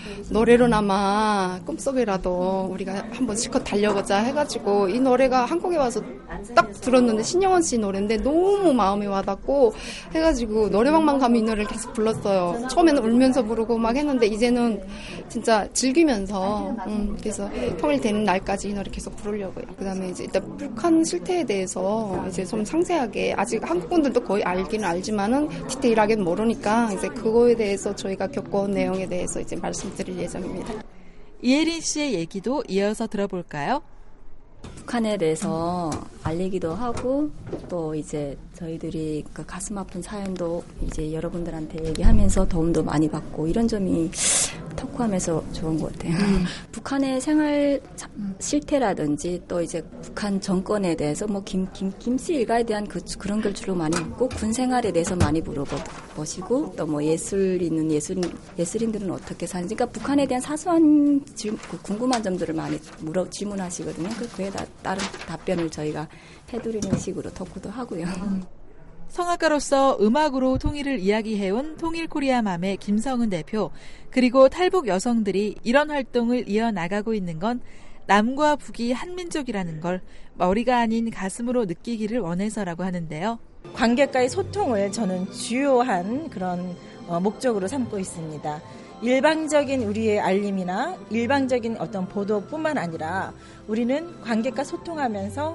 Speaker 16: 노래로나마 꿈속이라도 우리가 한번 실컷 달려보자 해가지고 이 노래가 한국에 와서 딱 들었는데 신영원 씨 노래인데 너무 마음이 와닿고 해가지고 노래방만 가면 이 노래를 계속 불렀어요. 처음에는 울면서 부르고 막 했는데 이제는 진짜 즐기면서 음, 그래서 통일되는 날까지 이 노래 계속 부르려고요. 그다음에 이제 일단 북한 실태에 대해서 이제 좀 상세하게 아직 한국 분들도 거의 알기는 알지만은 디테일하게 모르니까 이제 그거에 대해서 저희가 겪어온 내용에 대해서 이제 말씀드릴 예정입니다.
Speaker 12: 이혜린 씨의 얘기도 이어서 들어볼까요?
Speaker 17: 북한에 대해서 알리기도 하고 또 이제 저희들이 그 가슴 아픈 사연도 이제 여러분들한테 얘기하면서 도움도 많이 받고 이런 점이 토크하면서 좋은 것 같아요. 음. 북한의 생활 실태라든지 또 이제 북한 정권에 대해서 뭐 김, 김, 김씨 일가에 대한 그, 그런 걸 주로 많이 묻고 군 생활에 대해서 많이 물어보시고 또 뭐 예술 있는 예술인, 예술인들은 어떻게 사는지 그러니까 북한에 대한 사소한 질, 궁금한 점들을 많이 물어, 질문하시거든요. 그에 따른 답변을 저희가 해드리는 식으로 토크도 하고요. 음.
Speaker 12: 성악가로서 음악으로 통일을 이야기해온 통일코리아맘의 김성은 대표 그리고 탈북 여성들이 이런 활동을 이어나가고 있는 건 남과 북이 한민족이라는 걸 머리가 아닌 가슴으로 느끼기를 원해서라고 하는데요.
Speaker 13: 관객과의 소통을 저는 주요한 그런 목적으로 삼고 있습니다. 일방적인 우리의 알림이나 일방적인 어떤 보도뿐만 아니라 우리는 관객과 소통하면서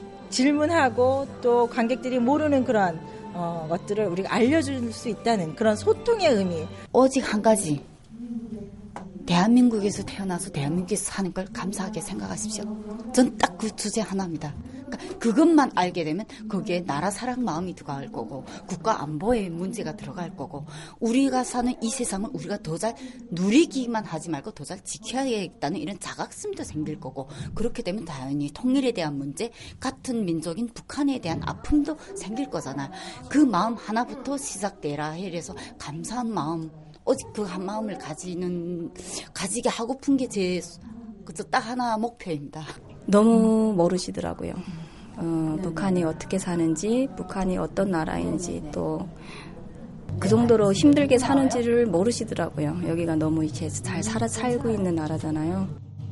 Speaker 13: 질문하고 또 관객들이 모르는 그런 어, 것들을 우리가 알려줄 수 있다는 그런 소통의 의미.
Speaker 15: 오직 한 가지. 대한민국에서 태어나서 대한민국에서 사는 걸 감사하게 생각하십시오. 전 딱 그 주제 하나입니다. 그러니까 그것만 알게 되면 거기에 나라 사랑 마음이 들어갈 거고 국가 안보의 문제가 들어갈 거고 우리가 사는 이 세상을 우리가 더 잘 누리기만 하지 말고 더 잘 지켜야겠다는 이런 자각심도 생길 거고 그렇게 되면 당연히 통일에 대한 문제 같은 민족인 북한에 대한 아픔도 생길 거잖아요. 그 마음 하나부터 시작되라 해서 감사한 마음 오직 그 한 마음을 가지는 가지게 하고픈 게 제 그저 딱 하나 목표입니다.
Speaker 17: 너무 모르시더라고요. 어, 북한이 어떻게 사는지, 북한이 어떤 나라인지 또 그 정도로 힘들게 사는지를 모르시더라고요. 여기가 너무 이렇게 잘 살아 살고 있는 나라잖아요.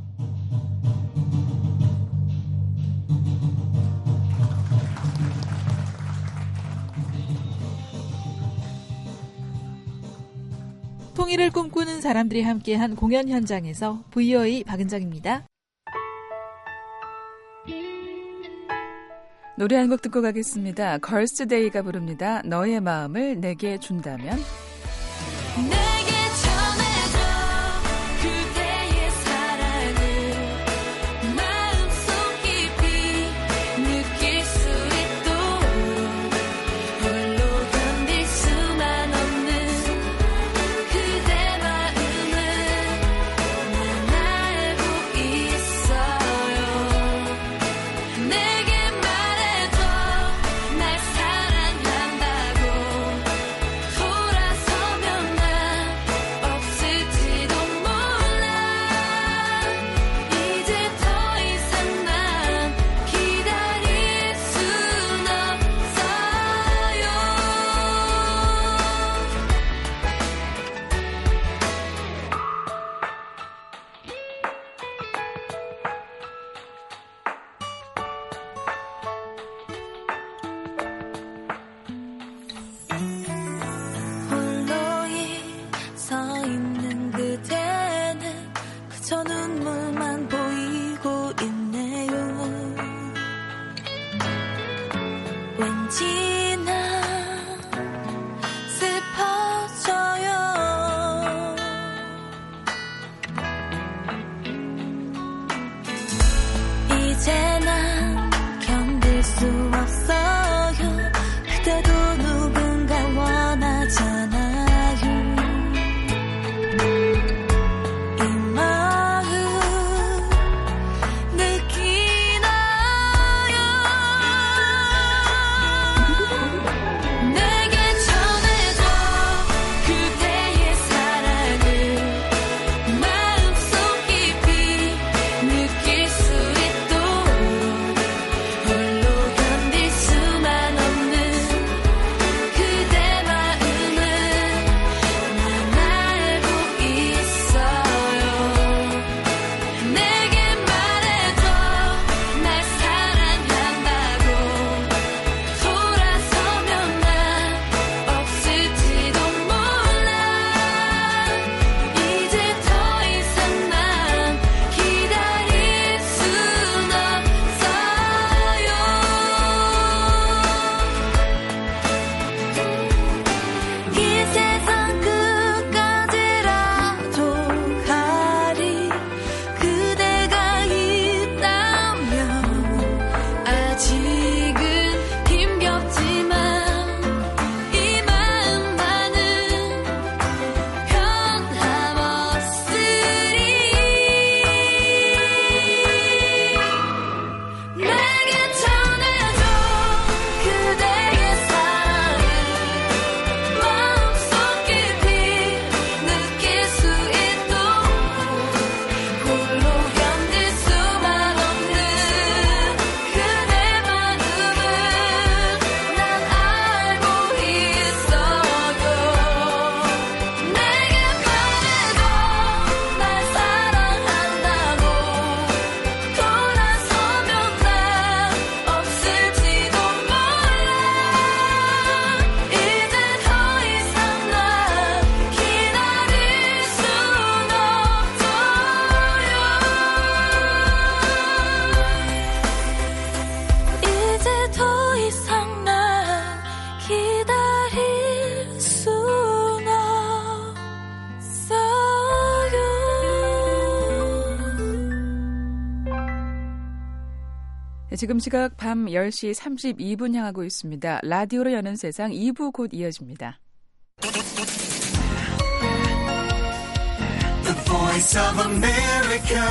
Speaker 12: 통일을 꿈꾸는 사람들이 함께한 공연 현장에서 브이오에이 박은정입니다.
Speaker 4: 노래 한 곡 듣고 가겠습니다. 걸스데이가 부릅니다. 너의 마음을 내게 준다면.
Speaker 18: 내게 전해줘 그대의 사랑을 마음속 깊이 느낄 수 있도록 홀로 견딜 수만 없는 그대 마음을 난 알고 있어요. 내게 날 사랑한다고 돌아서면 난
Speaker 4: 지금 시각 밤 열 시 삼십이 분 향하고 있습니다. 라디오로 여는 세상 이 부 곧 이어집니다.
Speaker 18: The Voice of America,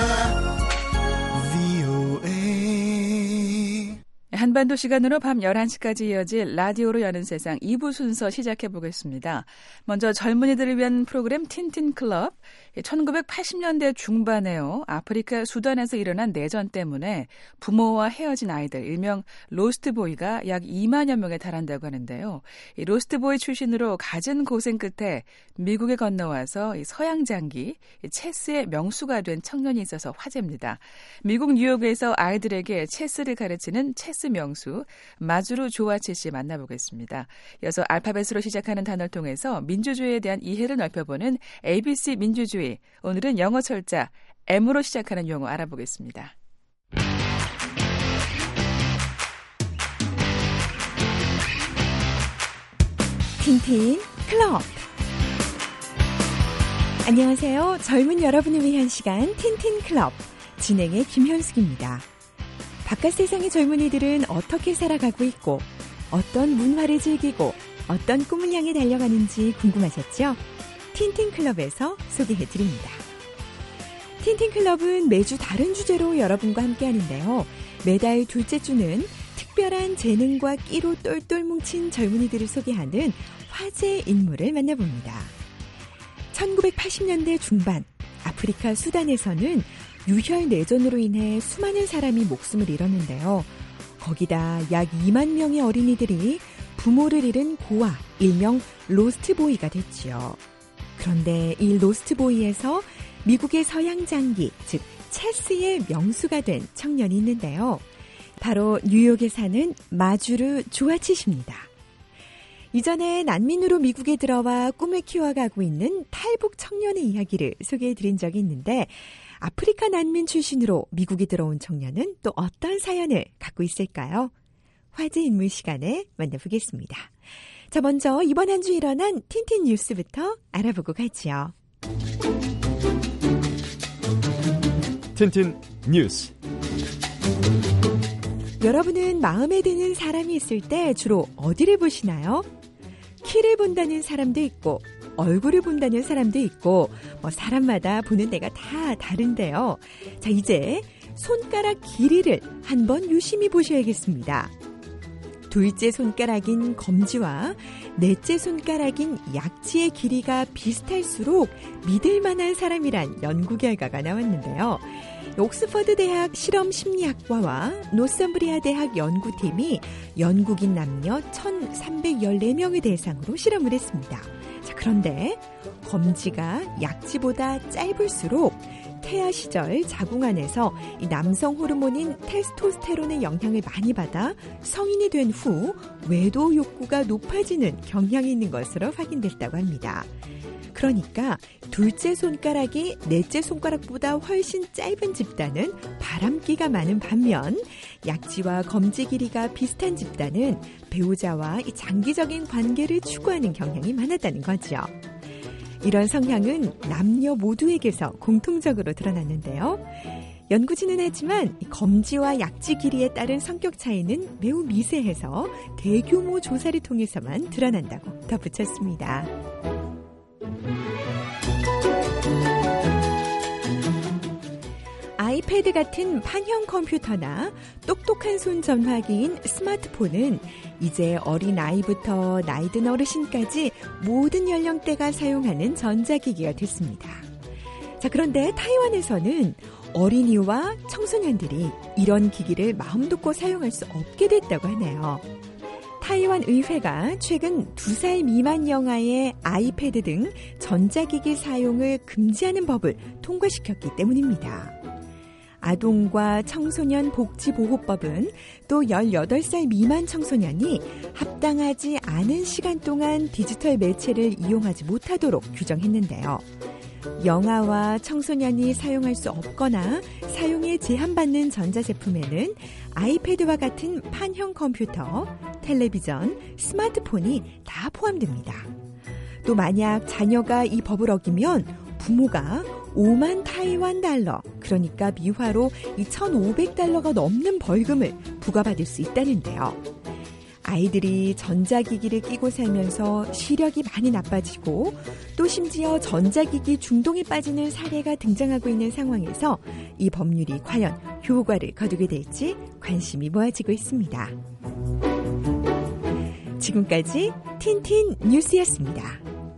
Speaker 18: 브이오에이.
Speaker 4: 한반도 시간으로 밤 열한 시까지 이어질 라디오로 여는 세상 이 부 순서 시작해 보겠습니다. 먼저 젊은이들을 위한 프로그램 틴틴 클럽. 천구백팔십 년대 중반에요. 아프리카 수단에서 일어난 내전 때문에 부모와 헤어진 아이들, 일명 로스트보이가 약 이만여 명에 달한다고 하는데요. 이 로스트보이 출신으로 갖은 고생 끝에 미국에 건너와서 이 서양 장기, 체스의 명수가 된 청년이 있어서 화제입니다. 미국 뉴욕에서 아이들에게 체스를 가르치는 체스 명수 마주루 조아치 씨 만나보겠습니다. 이어서 알파벳으로 시작하는 단어를 통해서 민주주의에 대한 이해를 넓혀보는 에이비씨 민주주의. 오늘은 영어 철자 M으로 시작하는 용어 알아보겠습니다.
Speaker 10: 틴틴 클럽. 안녕하세요. 젊은 여러분을 위한 시간 틴틴 클럽. 진행의 김현숙입니다. 바깥 세상의 젊은이들은 어떻게 살아가고 있고 어떤 문화를 즐기고 어떤 꿈을 향해 달려가는지 궁금하셨죠? 틴틴클럽에서 소개해드립니다. 틴틴클럽은 매주 다른 주제로 여러분과 함께 하는데요. 매달 둘째 주는 특별한 재능과 끼로 똘똘 뭉친 젊은이들을 소개하는 화제 인물을 만나봅니다. 천구백팔십 년대 중반 아프리카 수단에서는 유혈 내전으로 인해 수많은 사람이 목숨을 잃었는데요. 거기다 약 이만 명의 어린이들이 부모를 잃은 고아, 일명 로스트보이가 됐지요. 그런데 이 로스트보이에서 미국의 서양 장기, 즉 체스의 명수가 된 청년이 있는데요. 바로 뉴욕에 사는 마주루 조아치 씨입니다. 이전에 난민으로 미국에 들어와 꿈을 키워가고 있는 탈북 청년의 이야기를 소개해드린 적이 있는데 아프리카 난민 출신으로 미국에 들어온 청년은 또 어떤 사연을 갖고 있을까요? 화제 인물 시간에 만나보겠습니다. 자, 먼저 이번 한 주 일어난 틴틴 뉴스부터 알아보고 가지요.
Speaker 5: 틴틴 뉴스.
Speaker 10: 여러분은 마음에 드는 사람이 있을 때 주로 어디를 보시나요? 키를 본다는 사람도 있고 얼굴을 본다는 사람도 있고 뭐 사람마다 보는 데가 다 다른데요. 자, 이제 손가락 길이를 한번 유심히 보셔야겠습니다. 둘째 손가락인 검지와 넷째 손가락인 약지의 길이가 비슷할수록 믿을 만한 사람이란 연구 결과가 나왔는데요. 옥스퍼드 대학 실험심리학과와 노썸브리아 대학 연구팀이 영국인 남녀 천삼백십사 명을 대상으로 실험을 했습니다. 자, 그런데 검지가 약지보다 짧을수록 태아 시절 자궁 안에서 이 남성 호르몬인 테스토스테론의 영향을 많이 받아 성인이 된 후 외도 욕구가 높아지는 경향이 있는 것으로 확인됐다고 합니다. 그러니까 둘째 손가락이 넷째 손가락보다 훨씬 짧은 집단은 바람기가 많은 반면 약지와 검지 길이가 비슷한 집단은 배우자와 이 장기적인 관계를 추구하는 경향이 많았다는 거죠. 이런 성향은 남녀 모두에게서 공통적으로 드러났는데요. 연구진은 하지만 검지와 약지 길이에 따른 성격 차이는 매우 미세해서 대규모 조사를 통해서만 드러난다고 덧붙였습니다. 아이패드 같은 판형 컴퓨터나 똑똑한 손 전화기인 스마트폰은 이제 어린 아이부터 나이 든 어르신까지 모든 연령대가 사용하는 전자기기가 됐습니다. 자, 그런데 타이완에서는 어린이와 청소년들이 이런 기기를 마음 놓고 사용할 수 없게 됐다고 하네요. 타이완 의회가 최근 두 살 미만 영아의 아이패드 등 전자기기 사용을 금지하는 법을 통과시켰기 때문입니다. 아동과 청소년 복지보호법은 또 열여덟 살 미만 청소년이 합당하지 않은 시간 동안 디지털 매체를 이용하지 못하도록 규정했는데요. 영아와 청소년이 사용할 수 없거나 사용에 제한받는 전자제품에는 아이패드와 같은 판형 컴퓨터, 텔레비전, 스마트폰이 다 포함됩니다. 또 만약 자녀가 이 법을 어기면 부모가
Speaker 19: 오만 타이완 달러, 그러니까 미화로 이 천오백 달러가 넘는 벌금을 부과받을 수 있다는데요. 아이들이 전자기기를 끼고 살면서 시력이 많이 나빠지고 또 심지어 전자기기 중독에 빠지는 사례가 등장하고 있는 상황에서 이 법률이 과연 효과를 거두게 될지 관심이 모아지고 있습니다. 지금까지 틴틴 뉴스였습니다.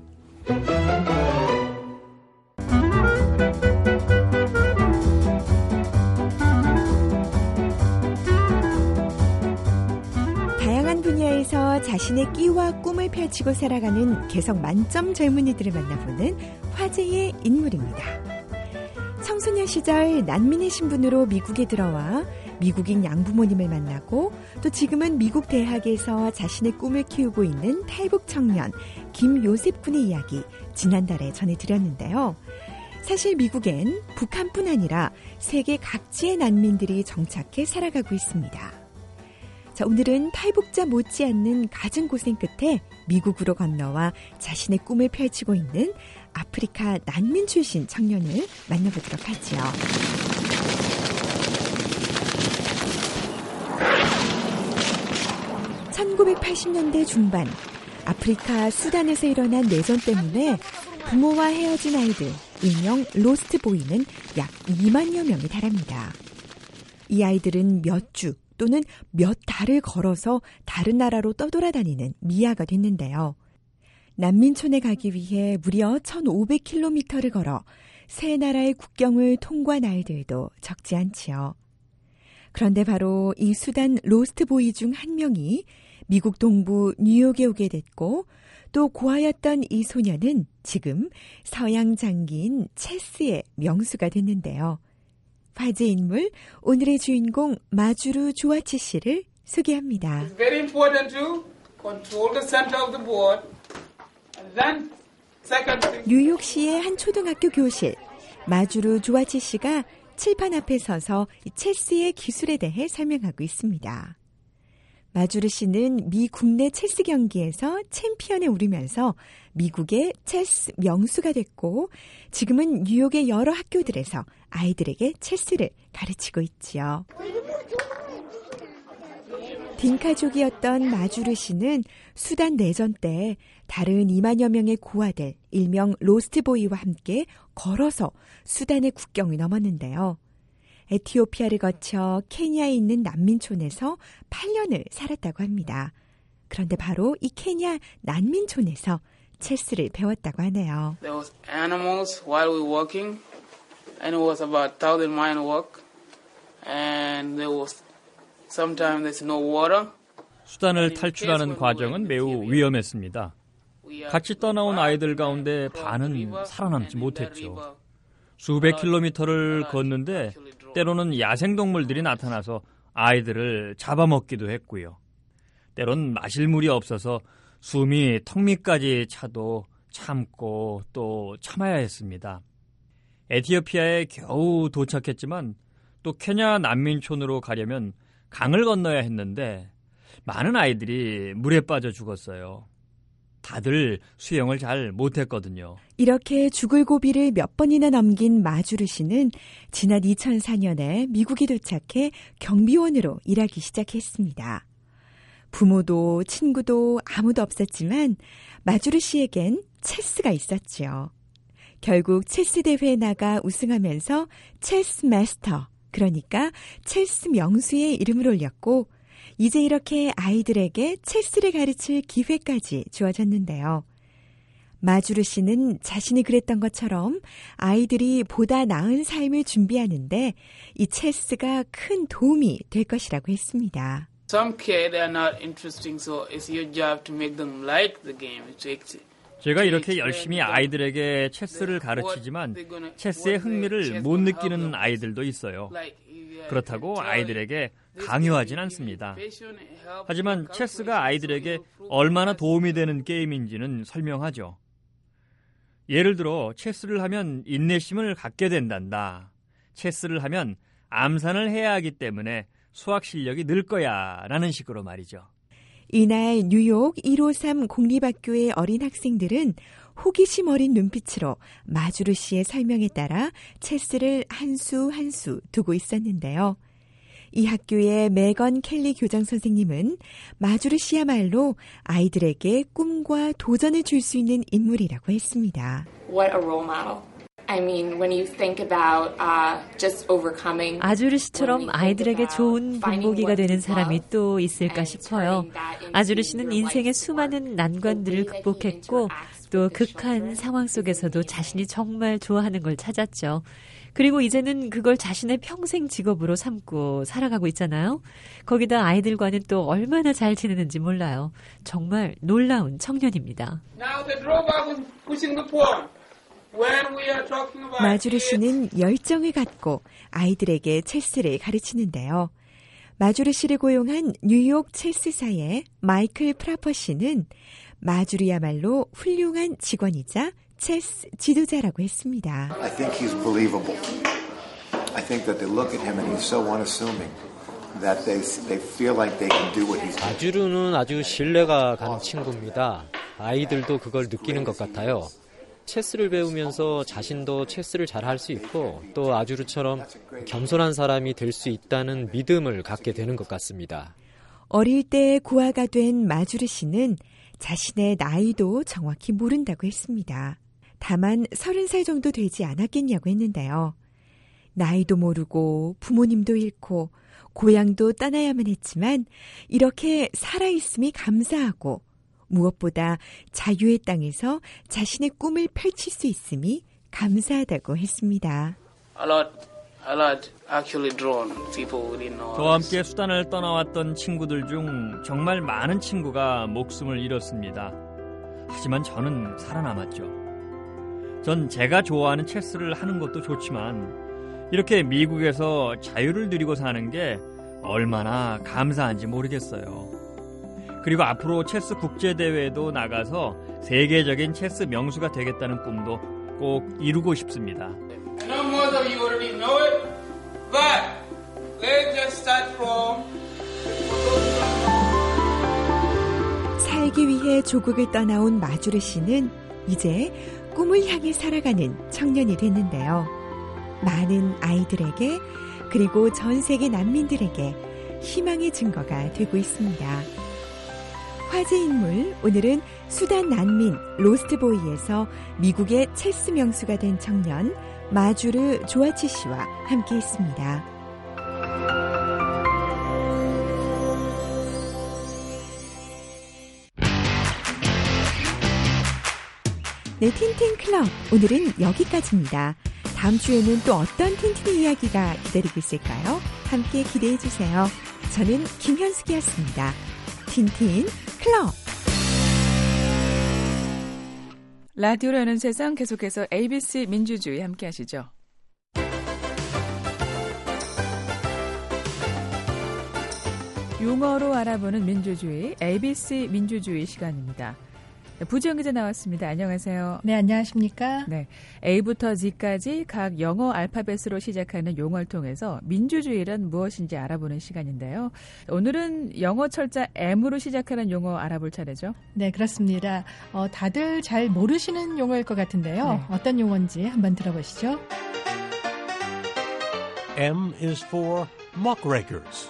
Speaker 19: 다양한 분야에서 자신의 끼와 꿈을 펼치고 살아가는 개성 만점 젊은이들을 만나보는 화제의 인물입니다. 청소년 시절 난민의 신분으로 미국에 들어와 미국인 양부모님을 만나고 또 지금은 미국 대학에서 자신의 꿈을 키우고 있는 탈북 청년 김요셉 군의 이야기 지난달에 전해드렸는데요. 사실 미국엔 북한뿐 아니라 세계 각지의 난민들이 정착해 살아가고 있습니다. 자, 오늘은 탈북자 못지않는 갖은 고생 끝에 미국으로 건너와 자신의 꿈을 펼치고 있는 아프리카 난민 출신 청년을 만나보도록 하죠. 천구백팔십 년대 중반 아프리카 수단에서 일어난 내전 때문에 부모와 헤어진 아이들 일명 로스트보이는 약 이만여 명에 달합니다. 이 아이들은 몇 주 또는 몇 달을 걸어서 다른 나라로 떠돌아다니는 미아가 됐는데요. 난민촌에 가기 위해 무려 천오백 킬로미터를 걸어 세 나라의 국경을 통과한 아이들도 적지 않지요. 그런데 바로 이 수단 로스트보이 중 한 명이 미국 동부 뉴욕에 오게 됐고 또 고아였던 이 소녀는 지금 서양 장기인 체스의 명수가 됐는데요. 화제 인물, 오늘의 주인공 마주루 조아치 씨를 소개합니다.
Speaker 20: It's very important to control the center of the board. And then second thing.
Speaker 19: 뉴욕시의 한 초등학교 교실, 마주루 조아치 씨가 칠판 앞에 서서 체스의 기술에 대해 설명하고 있습니다. 마주르 씨는 미 국내 체스 경기에서 챔피언에 오르면서 미국의 체스 명수가 됐고 지금은 뉴욕의 여러 학교들에서 아이들에게 체스를 가르치고 있지요. 딩카족이었던 마주르 씨는 수단 내전 때 다른 이만여 명의 고아들, 일명 로스트보이와 함께 걸어서 수단의 국경을 넘었는데요. 에티오피아를 거쳐 케냐에 있는 난민촌에서 팔 년을 살았다고 합니다. 그런데 바로 이 케냐 난민촌에서 체스를 배웠다고 하네요.
Speaker 20: There was animals while we were walking, and it was about thousand mile walk, and there was sometimes there's no water.
Speaker 5: 수단을 탈출하는 과정은 매우 위험했습니다. 같이 떠나온 아이들 가운데 반은 살아남지 못했죠. 수백 킬로미터를 걷는데 때로는 야생동물들이 나타나서 아이들을 잡아먹기도 했고요. 때론 마실 물이 없어서 숨이 턱 밑까지 차도 참고 또 참아야 했습니다. 에티오피아에 겨우 도착했지만 또 케냐 난민촌으로 가려면 강을 건너야 했는데 많은 아이들이 물에 빠져 죽었어요. 다들 수영을 잘 못했거든요.
Speaker 19: 이렇게 죽을 고비를 몇 번이나 넘긴 마주르 씨는 지난 이천사 년에 미국에 도착해 경비원으로 일하기 시작했습니다. 부모도 친구도 아무도 없었지만 마주르 씨에겐 체스가 있었죠. 결국 체스 대회에 나가 우승하면서 체스 마스터, 그러니까 체스 명수의 이름을 올렸고 이제 이렇게 아이들에게 체스를 가르칠 기회까지 주어졌는데요. 마주르 씨는 자신이 그랬던 것처럼 아이들이 보다 나은 삶을 준비하는데 이 체스가 큰 도움이 될 것이라고 했습니다.
Speaker 20: Some kids are not interesting, so it's your job to make them like the game.
Speaker 5: 제가 이렇게 열심히 아이들에게 체스를 가르치지만 체스의 흥미를 못 느끼는 아이들도 있어요. 그렇다고 아이들에게 강요하진 않습니다. 하지만 체스가 아이들에게 얼마나 도움이 되는 게임인지는 설명하죠. 예를 들어 체스를 하면 인내심을 갖게 된단다. 체스를 하면 암산을 해야 하기 때문에 수학 실력이 늘 거야 라는 식으로 말이죠.
Speaker 19: 이날 뉴욕 일오삼 공립학교의 어린 학생들은 호기심 어린 눈빛으로 마주르 씨의 설명에 따라 체스를 한 수 한 수 두고 있었는데요. 이 학교의 메건 켈리 교장 선생님은 마주르 씨야말로 아이들에게 꿈과 도전을 줄 수 있는 인물이라고 했습니다.
Speaker 21: What a role model. I mean, when you think about uh, just overcoming.
Speaker 22: 아주르 씨처럼 아이들에게 좋은 본보기가 되는 사람이 또 있을까 싶어요. 아주르 씨는 인생의 수많은 난관들을 극복했고 또 극한 상황 속에서도 자신이 정말 좋아하는 걸 찾았죠. 그리고 이제는 그걸 자신의 평생 직업으로 삼고 살아가고 있잖아요. 거기다 아이들과는 또 얼마나 잘 지내는지 몰라요. 정말 놀라운 청년입니다.
Speaker 20: Now the drawback was pushing the pawn. When we are talking about
Speaker 19: 마주르 씨는 열정을 갖고 아이들에게 체스를 가르치는데요. 마주르 씨를 고용한 뉴욕 체스사의 마이클 프라퍼 씨는 마주르야말로 훌륭한 직원이자 체스 지도자라고 했습니다.
Speaker 23: I think he's believable. I think that they look at him and he's so unassuming that they they feel like they can do what he's doing.
Speaker 24: 마주르는 아주 신뢰가 가는 친구입니다. 아이들도 그걸 느끼는 것 같아요. 체스를 배우면서 자신도 체스를 잘 할 수 있고 또 아주르처럼 겸손한 사람이 될 수 있다는 믿음을 갖게 되는 것 같습니다.
Speaker 19: 어릴 때 고아가 된 마주르 씨는 자신의 나이도 정확히 모른다고 했습니다. 다만 서른 살 정도 되지 않았겠냐고 했는데요. 나이도 모르고 부모님도 잃고 고향도 떠나야만 했지만 이렇게 살아있음이 감사하고 무엇보다 자유의 땅에서 자신의 꿈을 펼칠 수 있음이 감사하다고 했습니다.
Speaker 20: A lot, a lot actually drawn people who didn't know.
Speaker 2: 저와 함께 수단을 떠나왔던 친구들 중 정말 많은 친구가 목숨을 잃었습니다. 하지만 저는 살아남았죠. 전 제가 좋아하는 체스를 하는 것도 좋지만 이렇게 미국에서 자유를 누리고 사는 게 얼마나 감사한지 모르겠어요. 그리고 앞으로 체스 국제대회에도 나가서 세계적인 체스 명수가 되겠다는 꿈도 꼭 이루고 싶습니다.
Speaker 20: I know most of you already know it, but let's just start from.
Speaker 19: 살기 위해 조국을 떠나온 마주르 씨는 이제 꿈을 향해 살아가는 청년이 됐는데요. 많은 아이들에게 그리고 전 세계 난민들에게 희망의 증거가 되고 있습니다. 화제 인물, 오늘은 수단 난민 로스트보이에서 미국의 체스 명수가 된 청년 마주르 조아치 씨와 함께했습니다. 네, 틴틴 클럽 오늘은 여기까지입니다. 다음 주에는 또 어떤 틴틴 이야기가 기다리고 있을까요? 함께 기대해 주세요. 저는 김현숙이었습니다. 틴틴 클럽.
Speaker 4: 라디오로 여는 세상 계속해서 에이비씨 민주주의 함께 하시죠. 용어로 알아보는 민주주의, 에이비씨 민주주의 시간입니다. 부지영 기자 나왔습니다. 안녕하세요.
Speaker 25: 네, 안녕하십니까?
Speaker 4: 네, A부터 Z까지 각 영어 알파벳으로 시작하는 용어를 통해서 민주주의란 무엇인지 알아보는 시간인데요. 오늘은 영어 철자 M으로 시작하는 용어 알아볼 차례죠?
Speaker 25: 네, 그렇습니다. 어, 다들 잘 모르시는 용어일 것 같은데요. 네. 어떤 용어인지 한번 들어보시죠.
Speaker 26: M is for muckrakers.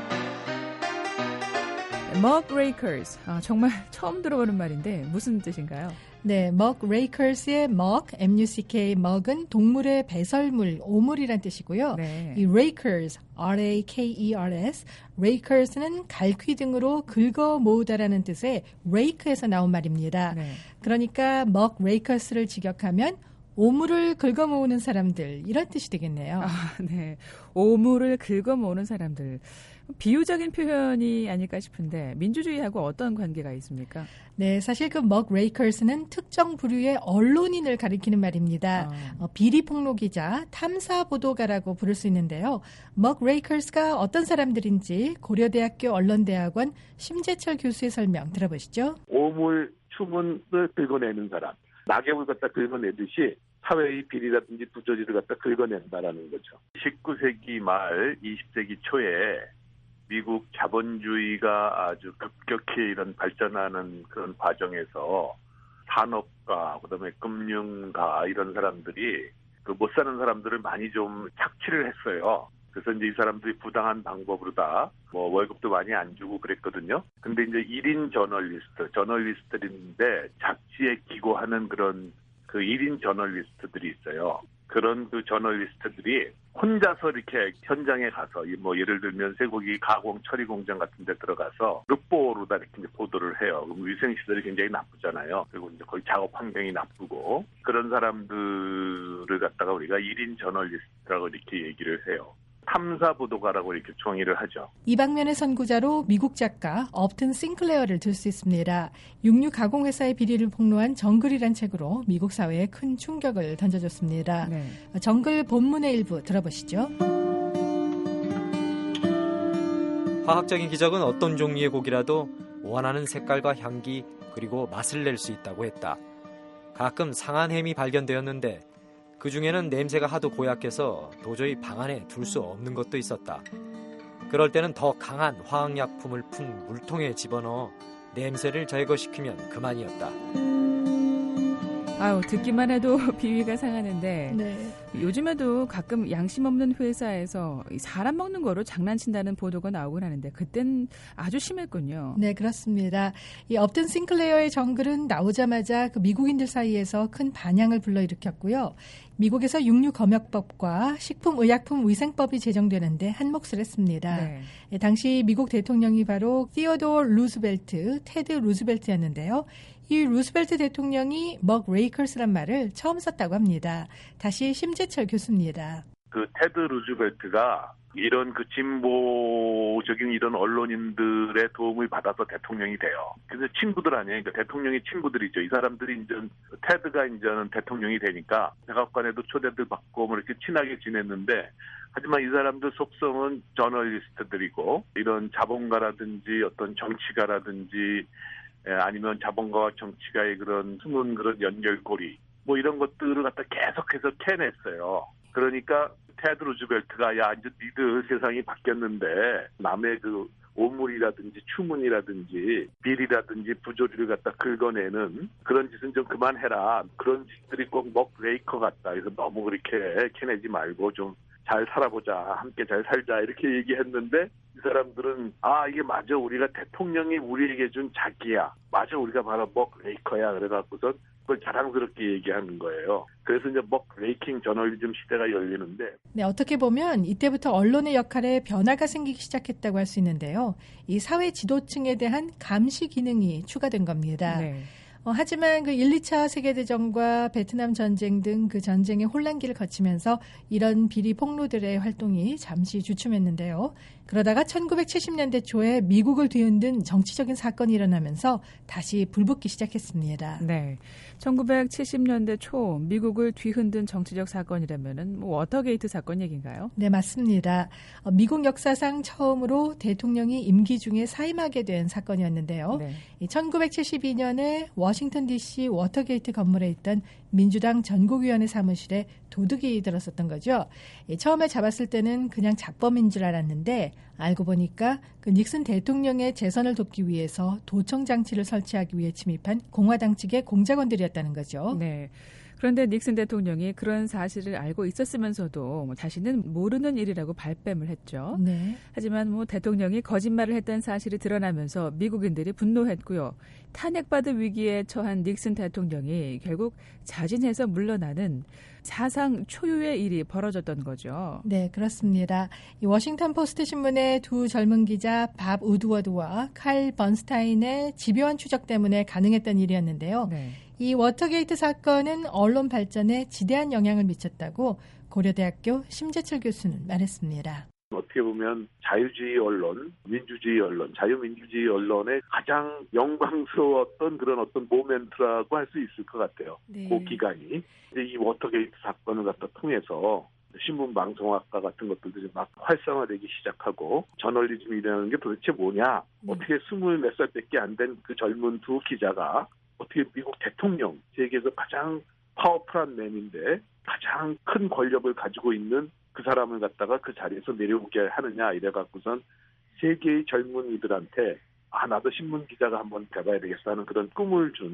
Speaker 4: muckrakers. 아, 정말 처음 들어보는 말인데 무슨 뜻인가요?
Speaker 25: 네, muckrakers의 muck, M-U-C-K, muck은 동물의 배설물, 오물이란 뜻이고요. 네. 이 rakers, R-A-K-E-R-S, rakers는 갈퀴 등으로 긁어 모으다라는 뜻의 rake에서 나온 말입니다. 네. 그러니까 muckrakers를 직역하면 오물을 긁어 모으는 사람들, 이런 뜻이 되겠네요.
Speaker 4: 아, 네. 오물을 긁어 모으는 사람들. 비유적인 표현이 아닐까 싶은데 민주주의하고 어떤 관계가 있습니까?
Speaker 25: 네, 사실 그 muckrakers는 특정 부류의 언론인을 가리키는 말입니다. 아. 어, 비리폭로기자, 탐사보도가라고 부를 수 있는데요. muckrakers가 어떤 사람들인지 고려대학교 언론대학원 심재철 교수의 설명 들어보시죠.
Speaker 27: 오물, 추문을 긁어내는 사람, 낙엽을 갖다 긁어내듯이 사회의 비리라든지 부조리를 갖다 긁어낸다라는 거죠. 십구 세기 말, 이십 세기 초에 미국 자본주의가 아주 급격히 이런 발전하는 그런 과정에서 산업가, 그다음에 금융가 이런 사람들이 그 못 사는 사람들을 많이 좀 착취를 했어요. 그래서 이제 이 사람들이 부당한 방법으로 다 뭐 월급도 많이 안 주고 그랬거든요. 근데 이제 일 인 저널리스트, 저널리스트들인데 잡지에 기고하는 그런 그 일 인 저널리스트들이 있어요. 그런 그 저널리스트들이 혼자서 이렇게 현장에 가서 뭐 예를 들면 쇠고기 가공 처리 공장 같은 데 들어가서 르뽀로다 이렇게 이제 보도를 해요. 그럼 위생 시설이 굉장히 나쁘잖아요. 그리고 이제 거의 작업 환경이 나쁘고 그런 사람들을 갖다가 우리가 일 인 저널리스트라고 이렇게 얘기를 해요. 탐사 보도가라고 이렇게 정의를 하죠.
Speaker 25: 이 방면의 선구자로 미국 작가 업튼 싱클레어를 들 수 있습니다. 육류 가공 회사의 비리를 폭로한 정글이란 책으로 미국 사회에 큰 충격을 던져줬습니다. 네. 정글 본문의 일부 들어보시죠.
Speaker 24: 화학적인 기적은 어떤 종류의 고기라도 원하는 색깔과 향기 그리고 맛을 낼 수 있다고 했다. 가끔 상한 햄이 발견되었는데 그 중에는 냄새가 하도 고약해서 도저히 방 안에 둘 수 없는 것도 있었다. 그럴 때는 더 강한 화학약품을 푼 물통에 집어넣어 냄새를 제거시키면 그만이었다.
Speaker 4: 아유, 듣기만 해도 비위가 상하는데
Speaker 25: 네.
Speaker 4: 요즘에도 가끔 양심 없는 회사에서 사람 먹는 거로 장난친다는 보도가 나오곤 하는데 그땐 아주 심했군요.
Speaker 25: 네, 그렇습니다. 이 업튼 싱클레어의 정글은 나오자마자 그 미국인들 사이에서 큰 반향을 불러일으켰고요. 미국에서 육류검역법과 식품의약품위생법이 제정되는데 한 몫을 했습니다. 네. 예, 당시 미국 대통령이 바로 티오도어 루즈벨트, 테드 루즈벨트였는데요. 이 루즈벨트 대통령이 먹 레이커스란 말을 처음 썼다고 합니다. 다시 심재철 교수입니다.
Speaker 27: 그 테드 루즈벨트가 이런 그 진보적인 이런 언론인들의 도움을 받아서 대통령이 돼요. 그래서 친구들 아니에요. 그러니까 대통령의 친구들이죠. 이 사람들이 이제 테드가 이제는 대통령이 되니까 백악관에도 초대들 받고 뭐 이렇게 친하게 지냈는데 하지만 이 사람들 속성은 저널리스트들이고 이런 자본가라든지 어떤 정치가라든지 아니면 자본가와 정치가의 그런 숨은 그런 연결고리 뭐 이런 것들을 갖다 계속해서 캐냈어요. 그러니까 테드 루즈벨트가 야 이제 니들 세상이 바뀌었는데 남의 그 오물이라든지 추문이라든지 비리라든지 부조리를 갖다 긁어내는 그런 짓은 좀 그만해라. 그런 짓들이 꼭 먹 레이커 같다. 그래서 너무 그렇게 캐내지 말고 좀 잘 살아보자. 함께 잘 살자. 이렇게 얘기했는데 이 사람들은 아 이게 맞아. 우리가 대통령이 우리에게 준 자기야. 맞아. 우리가 바로 먹 레이커야. 그래갖고선 그걸 자랑스럽게 얘기하는 거예요. 그래서 이제 먹 레이킹 저널리즘 시대가 열리는데
Speaker 25: 네, 어떻게 보면 이때부터 언론의 역할에 변화가 생기기 시작했다고 할 수 있는데요. 이 사회 지도층에 대한 감시 기능이 추가된 겁니다. 네. 어, 하지만 그 일, 이 차 세계대전과 베트남 전쟁 등 그 전쟁의 혼란기를 거치면서 이런 비리 폭로들의 활동이 잠시 주춤했는데요. 그러다가 천구백칠십 년대 초에 미국을 뒤흔든 정치적인 사건이 일어나면서 다시 불붙기 시작했습니다.
Speaker 4: 네, 천구백칠십 년대 초 미국을 뒤흔든 정치적 사건이라면은 뭐 워터게이트 사건 얘기인가요?
Speaker 25: 네, 맞습니다. 어, 미국 역사상 처음으로 대통령이 임기 중에 사임하게 된 사건이었는데요. 네. 천구백칠십이 년에 워싱턴 디씨 워터게이트 건물에 있던 민주당 전국위원회 사무실에 도둑이 들었었던 거죠. 예, 처음에 잡았을 때는 그냥 작범인 줄 알았는데 알고 보니까 그 닉슨 대통령의 재선을 돕기 위해서 도청 장치를 설치하기 위해 침입한 공화당 측의 공작원들이었다는 거죠.
Speaker 4: 네. 그런데 닉슨 대통령이 그런 사실을 알고 있었으면서도 뭐 자신은 모르는 일이라고 발뺌을 했죠.
Speaker 25: 네.
Speaker 4: 하지만 뭐 대통령이 거짓말을 했다는 사실이 드러나면서 미국인들이 분노했고요. 탄핵받을 위기에 처한 닉슨 대통령이 결국 자진해서 물러나는 사상 초유의 일이 벌어졌던 거죠.
Speaker 25: 네, 그렇습니다. 이 워싱턴 포스트 신문의 두 젊은 기자 밥 우드워드와 칼 번스타인의 집요한 추적 때문에 가능했던 일이었는데요. 네. 이 워터게이트 사건은 언론 발전에 지대한 영향을 미쳤다고 고려대학교 심재철 교수는 말했습니다.
Speaker 27: 어떻게 보면 자유주의 언론, 민주주의 언론, 자유민주주의 언론의 가장 영광스러웠던 그런 어떤 모멘트라고 할 수 있을 것 같아요. 네. 그 기간이. 이제 이 워터게이트 사건을 갖다 통해서 신문 방송학과 같은 것들도 막 활성화되기 시작하고 저널리즘이라는 게 도대체 뭐냐. 네. 어떻게 스물 몇 살밖에 안 된 그 젊은 두 기자가 어떻게 미국 대통령, 세계에서 가장 파워풀한 맨인데 가장 큰 권력을 가지고 있는 그 사람을 갖다가 그 자리에서 내려오게 하느냐 이래갖고선 세계의 젊은이들한테 아 나도 신문 기자가 한번 돼봐야 되겠어 하는 그런 꿈을 준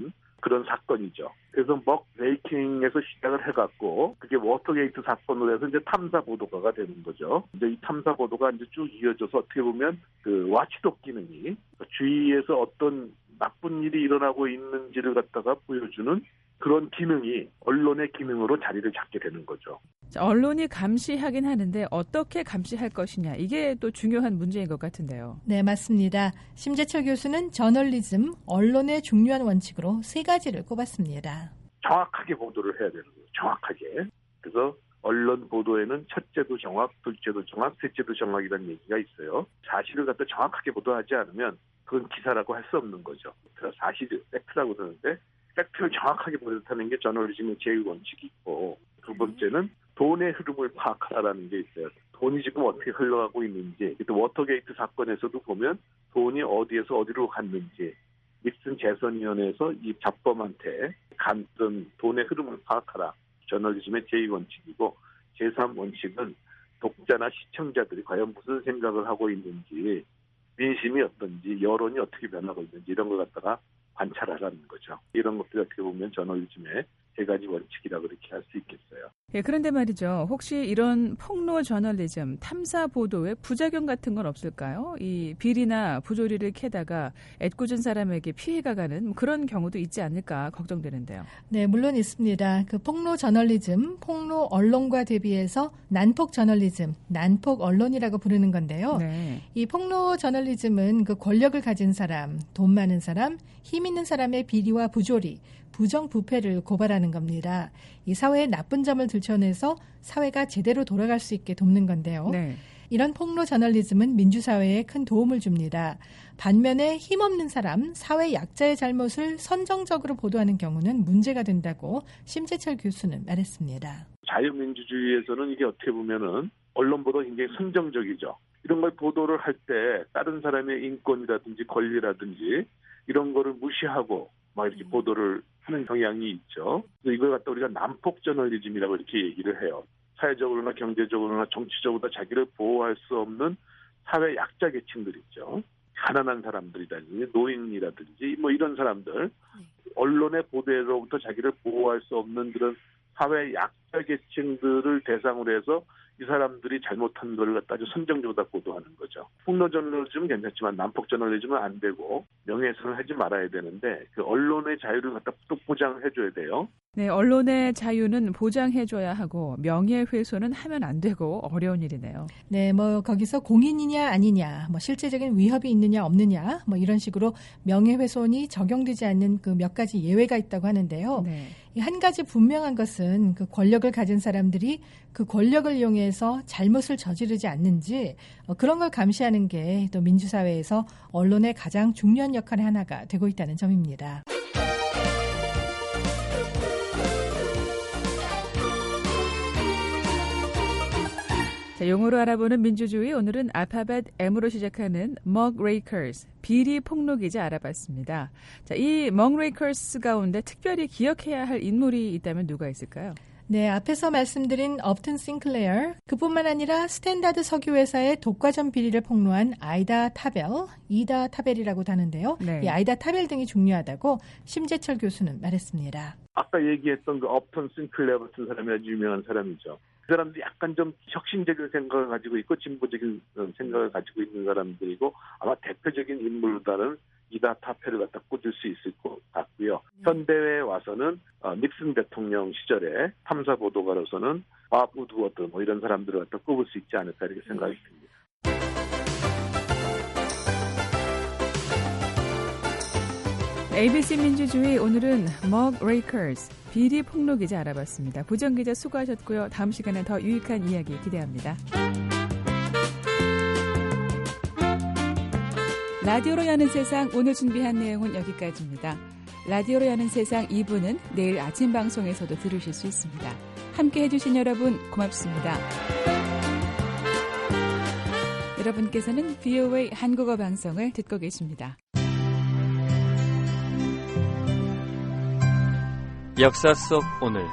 Speaker 27: 그런 사건이죠. 그래서 먹 레이킹에서 시작을 해갖고 그게 워터게이트 사건으로 해서 이제 탐사 보도가가 되는 거죠. 이제 이 탐사 보도가 이제 쭉 이어져서 어떻게 보면 그 와치독 기능이 주위에서 어떤 나쁜 일이 일어나고 있는지를 갖다가 보여주는 그런 기능이 언론의 기능으로 자리를 잡게 되는 거죠.
Speaker 4: 언론이 감시하긴 하는데 어떻게 감시할 것이냐, 이게 또 중요한 문제인 것 같은데요.
Speaker 25: 네, 맞습니다. 심재철 교수는 저널리즘, 언론의 중요한 원칙으로 세 가지를 꼽았습니다.
Speaker 27: 정확하게 보도를 해야 되는 거예요. 정확하게. 그래서 언론 보도에는 첫째도 정확, 둘째도 정확, 셋째도 정확이라는 얘기가 있어요. 사실을 갖다 정확하게 보도하지 않으면 그건 기사라고 할 수 없는 거죠. 그래서 사실을 팩트라고 그러는데 팩트를 정확하게 보도하는 게 저널리즘의 제일 원칙이 있고, 두 번째는 돈의 흐름을 파악하라는 게 있어요. 돈이 지금 어떻게 흘러가고 있는지, 또 워터게이트 사건에서도 보면 돈이 어디에서 어디로 갔는지, 닉슨 재선위원회에서 이 잡범한테 갔던 돈의 흐름을 파악하라. 저널리즘의 제이 원칙이고, 제삼 원칙은 독자나 시청자들이 과연 무슨 생각을 하고 있는지, 민심이 어떤지, 여론이 어떻게 변하고 있는지 이런 걸 갖다가 관찰하라는 거죠. 이런 것들이 어떻게 보면 저널리즘의 세 가지 원칙이라고 그렇게 할 수 있겠어요.
Speaker 4: 예, 그런데 말이죠. 혹시 이런 폭로 저널리즘, 탐사 보도에 부작용 같은 건 없을까요? 이 비리나 부조리를 캐다가 애꿎은 사람에게 피해가 가는 그런 경우도 있지 않을까 걱정되는데요.
Speaker 25: 네, 물론 있습니다. 그 폭로 저널리즘, 폭로 언론과 대비해서 난폭 저널리즘, 난폭 언론이라고 부르는 건데요.
Speaker 4: 네.
Speaker 25: 이 폭로 저널리즘은 그 권력을 가진 사람, 돈 많은 사람, 힘 있는 사람의 비리와 부조리, 부정부패를 고발하는 겁니다. 이 사회의 나쁜 점을 들춰내서 사회가 제대로 돌아갈 수 있게 돕는 건데요.
Speaker 4: 네.
Speaker 25: 이런 폭로 저널리즘은 민주사회에 큰 도움을 줍니다. 반면에 힘없는 사람, 사회 약자의 잘못을 선정적으로 보도하는 경우는 문제가 된다고 심재철 교수는 말했습니다.
Speaker 27: 자유민주주의에서는 이게 어떻게 보면은 언론 보도 굉장히 선정적이죠. 이런 걸 보도를 할 때 다른 사람의 인권이라든지 권리라든지 이런 거를 무시하고 막 이렇게 보도를 하는 경향이 있죠. 그래서 이걸 갖다 우리가 난폭 저널리즘이라고 이렇게 얘기를 해요. 사회적으로나 경제적으로나 정치적으로 자기를 보호할 수 없는 사회 약자 계층들 있죠. 가난한 사람들이라든지 노인이라든지 뭐 이런 사람들, 언론의 보도로부터 자기를 보호할 수 없는 그런 사회 약자 계층들을 대상으로 해서 이 사람들이 잘못한 걸 갖다 아주 선정적으로 보도하는 거죠. 폭로 저널리즘은 괜찮지만 난폭 저널리즘은 안 되고 명예훼손을 하지 말아야 되는데 그 언론의 자유를 갖다 또 보장해줘야 돼요.
Speaker 4: 네, 언론의 자유는 보장해줘야 하고 명예훼손은 하면 안 되고 어려운 일이네요.
Speaker 25: 네, 뭐 거기서 공인이냐 아니냐, 뭐 실제적인 위협이 있느냐 없느냐, 뭐 이런 식으로 명예훼손이 적용되지 않는 그 몇 가지 예외가 있다고 하는데요.
Speaker 4: 네.
Speaker 25: 이 한 가지 분명한 것은 그 권력을 가진 사람들이 그 권력을 이용해서 잘못을 저지르지 않는지 어, 그런 걸 감시하는 게 또 민주사회에서 언론의 가장 중요한 역할의 하나가 되고 있다는 점입니다.
Speaker 4: 자, 용어로 알아보는 민주주의, 오늘은 알파벳 M으로 시작하는 muckrakers, 비리 폭로 기자 알아봤습니다. 자, 이 muckrakers 가운데 특별히 기억해야 할 인물이 있다면 누가 있을까요?
Speaker 25: 네, 앞에서 말씀드린 업튼 싱클레어, 그뿐만 아니라 스탠다드 석유회사의 독과점 비리를 폭로한 아이다 타벨, 이다 타벨이라고도 하는데요.
Speaker 4: 네.
Speaker 25: 이 아이다 타벨 등이 중요하다고 심재철 교수는 말했습니다.
Speaker 27: 아까 얘기했던 그 업튼 싱클레어 같은 사람이 아주 유명한 사람이죠. 그 사람들이 약간 좀 혁신적인 생각을 가지고 있고 진보적인 생각을 가지고 있는 사람들이고 아마 대표적인 인물로다는 이다 타펠을 갖다 꽂을 수 있을 것 같고요. 네. 현대에 와서는 어, 닉슨 대통령 시절에 탐사 보도가로서는 밥 우드워드 뭐 이런 사람들을 갖다 꼽을 수 있지 않을까 이렇게 생각이 듭니다.
Speaker 4: 에이비씨 민주주의, 오늘은 muckrakers, 비리 폭로 기자 알아봤습니다. 부정 기자 수고하셨고요. 다음 시간에 더 유익한 이야기 기대합니다. 라디오로 여는 세상, 오늘 준비한 내용은 여기까지입니다. 라디오로 여는 세상 이 부는 내일 아침 방송에서도 들으실 수 있습니다. 함께 해주신 여러분 고맙습니다. 여러분께서는 브이오에이 한국어 방송을 듣고 계십니다.
Speaker 1: 역사 속 오늘,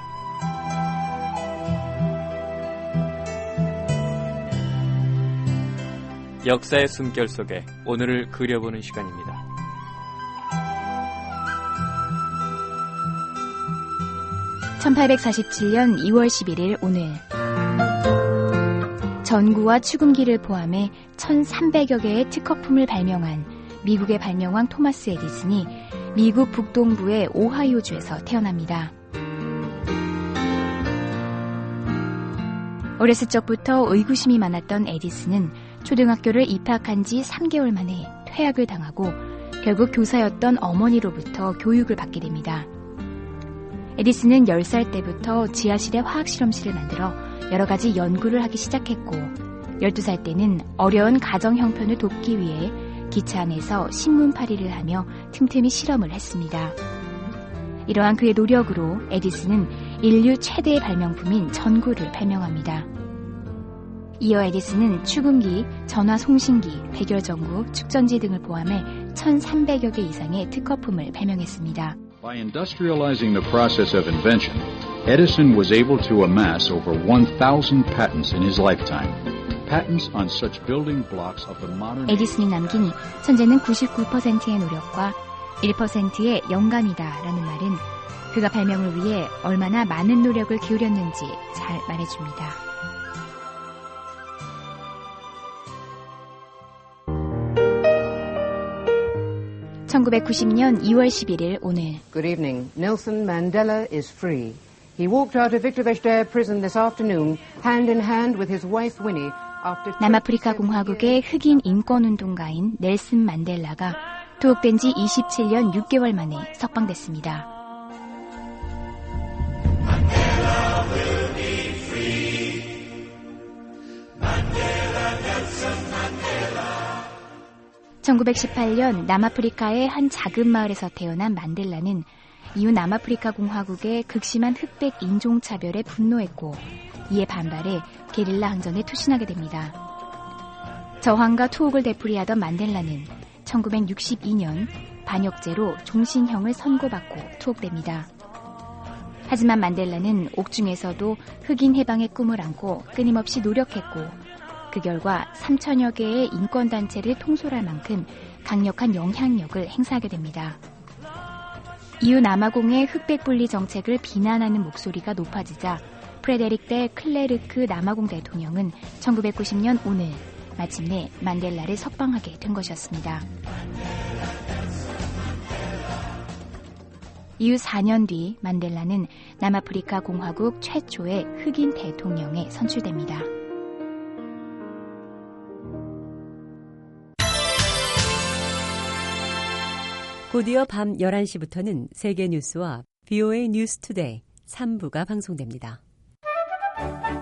Speaker 1: 역사의 숨결 속에 오늘을 그려보는 시간입니다.
Speaker 3: 천팔백사십칠년 이월 십일일 오늘 전구와 축음기를 포함해 천삼백여 개의 특허품을 발명한 미국의 발명왕 토마스 에디슨이 미국 북동부의 오하이오주에서 태어납니다. 어렸을 적부터 의구심이 많았던 에디슨은 초등학교를 입학한 지 삼 개월 만에 퇴학을 당하고 결국 교사였던 어머니로부터 교육을 받게 됩니다. 에디슨은 열 살 때부터 지하실에 화학실험실을 만들어 여러 가지 연구를 하기 시작했고 열두 살 때는 어려운 가정 형편을 돕기 위해 기차 안에서 신문팔이를 하며 틈틈이 실험을 했습니다. 이러한 그의 노력으로 에디슨은 인류 최대의 발명품인 전구를 발명합니다. 이어 에디슨은 축음기, 전화송신기, 백열전구, 축전지 등을 포함해 천삼백여 개 이상의 특허품을 발명했습니다.
Speaker 6: By industrializing the process of invention, Edison was able to amass over one thousand patents in his lifetime. Patents on such building blocks of the modern
Speaker 3: 에디슨이 남긴 천재는 구십구 퍼센트의 노력과 일 퍼센트의 영감이다라는 말은 그가 발명을 위해 얼마나 많은 노력을 기울였는지 잘 말해줍니다. 천구백구십년 이월 십일일 오늘
Speaker 7: Good evening. Nelson Mandela is free. He walked out of Victor Verster prison this afternoon, hand in hand with his wife Winnie. After
Speaker 3: 남아프리카 공화국의 흑인 인권운동가인 넬슨 만델라가 투옥된 지 이십칠년 육 개월 만에 석방됐습니다. 천구백십팔년 남아프리카의 한 작은 마을에서 태어난 만델라는 이후 남아프리카 공화국의 극심한 흑백 인종차별에 분노했고 이에 반발해 게릴라 항전에 투신하게 됩니다. 저항과 투옥을 되풀이하던 만델라는 천구백육십이년 반역죄로 종신형을 선고받고 투옥됩니다. 하지만 만델라는 옥중에서도 흑인 해방의 꿈을 안고 끊임없이 노력했고 그 결과 삼천여 개의 인권단체를 통솔할 만큼 강력한 영향력을 행사하게 됩니다. 이후 남아공의 흑백 분리 정책을 비난하는 목소리가 높아지자 프레데릭 데 클레르크 남아공 대통령은 천구백구십년 오늘 마침내 만델라를 석방하게 된 것이었습니다. 이후 사 년 뒤 만델라는 남아프리카 공화국 최초의 흑인 대통령에 선출됩니다.
Speaker 8: 곧이어 밤 열한 시부터는 세계 뉴스와 비오에이 뉴스 투데이 삼 부가 방송됩니다.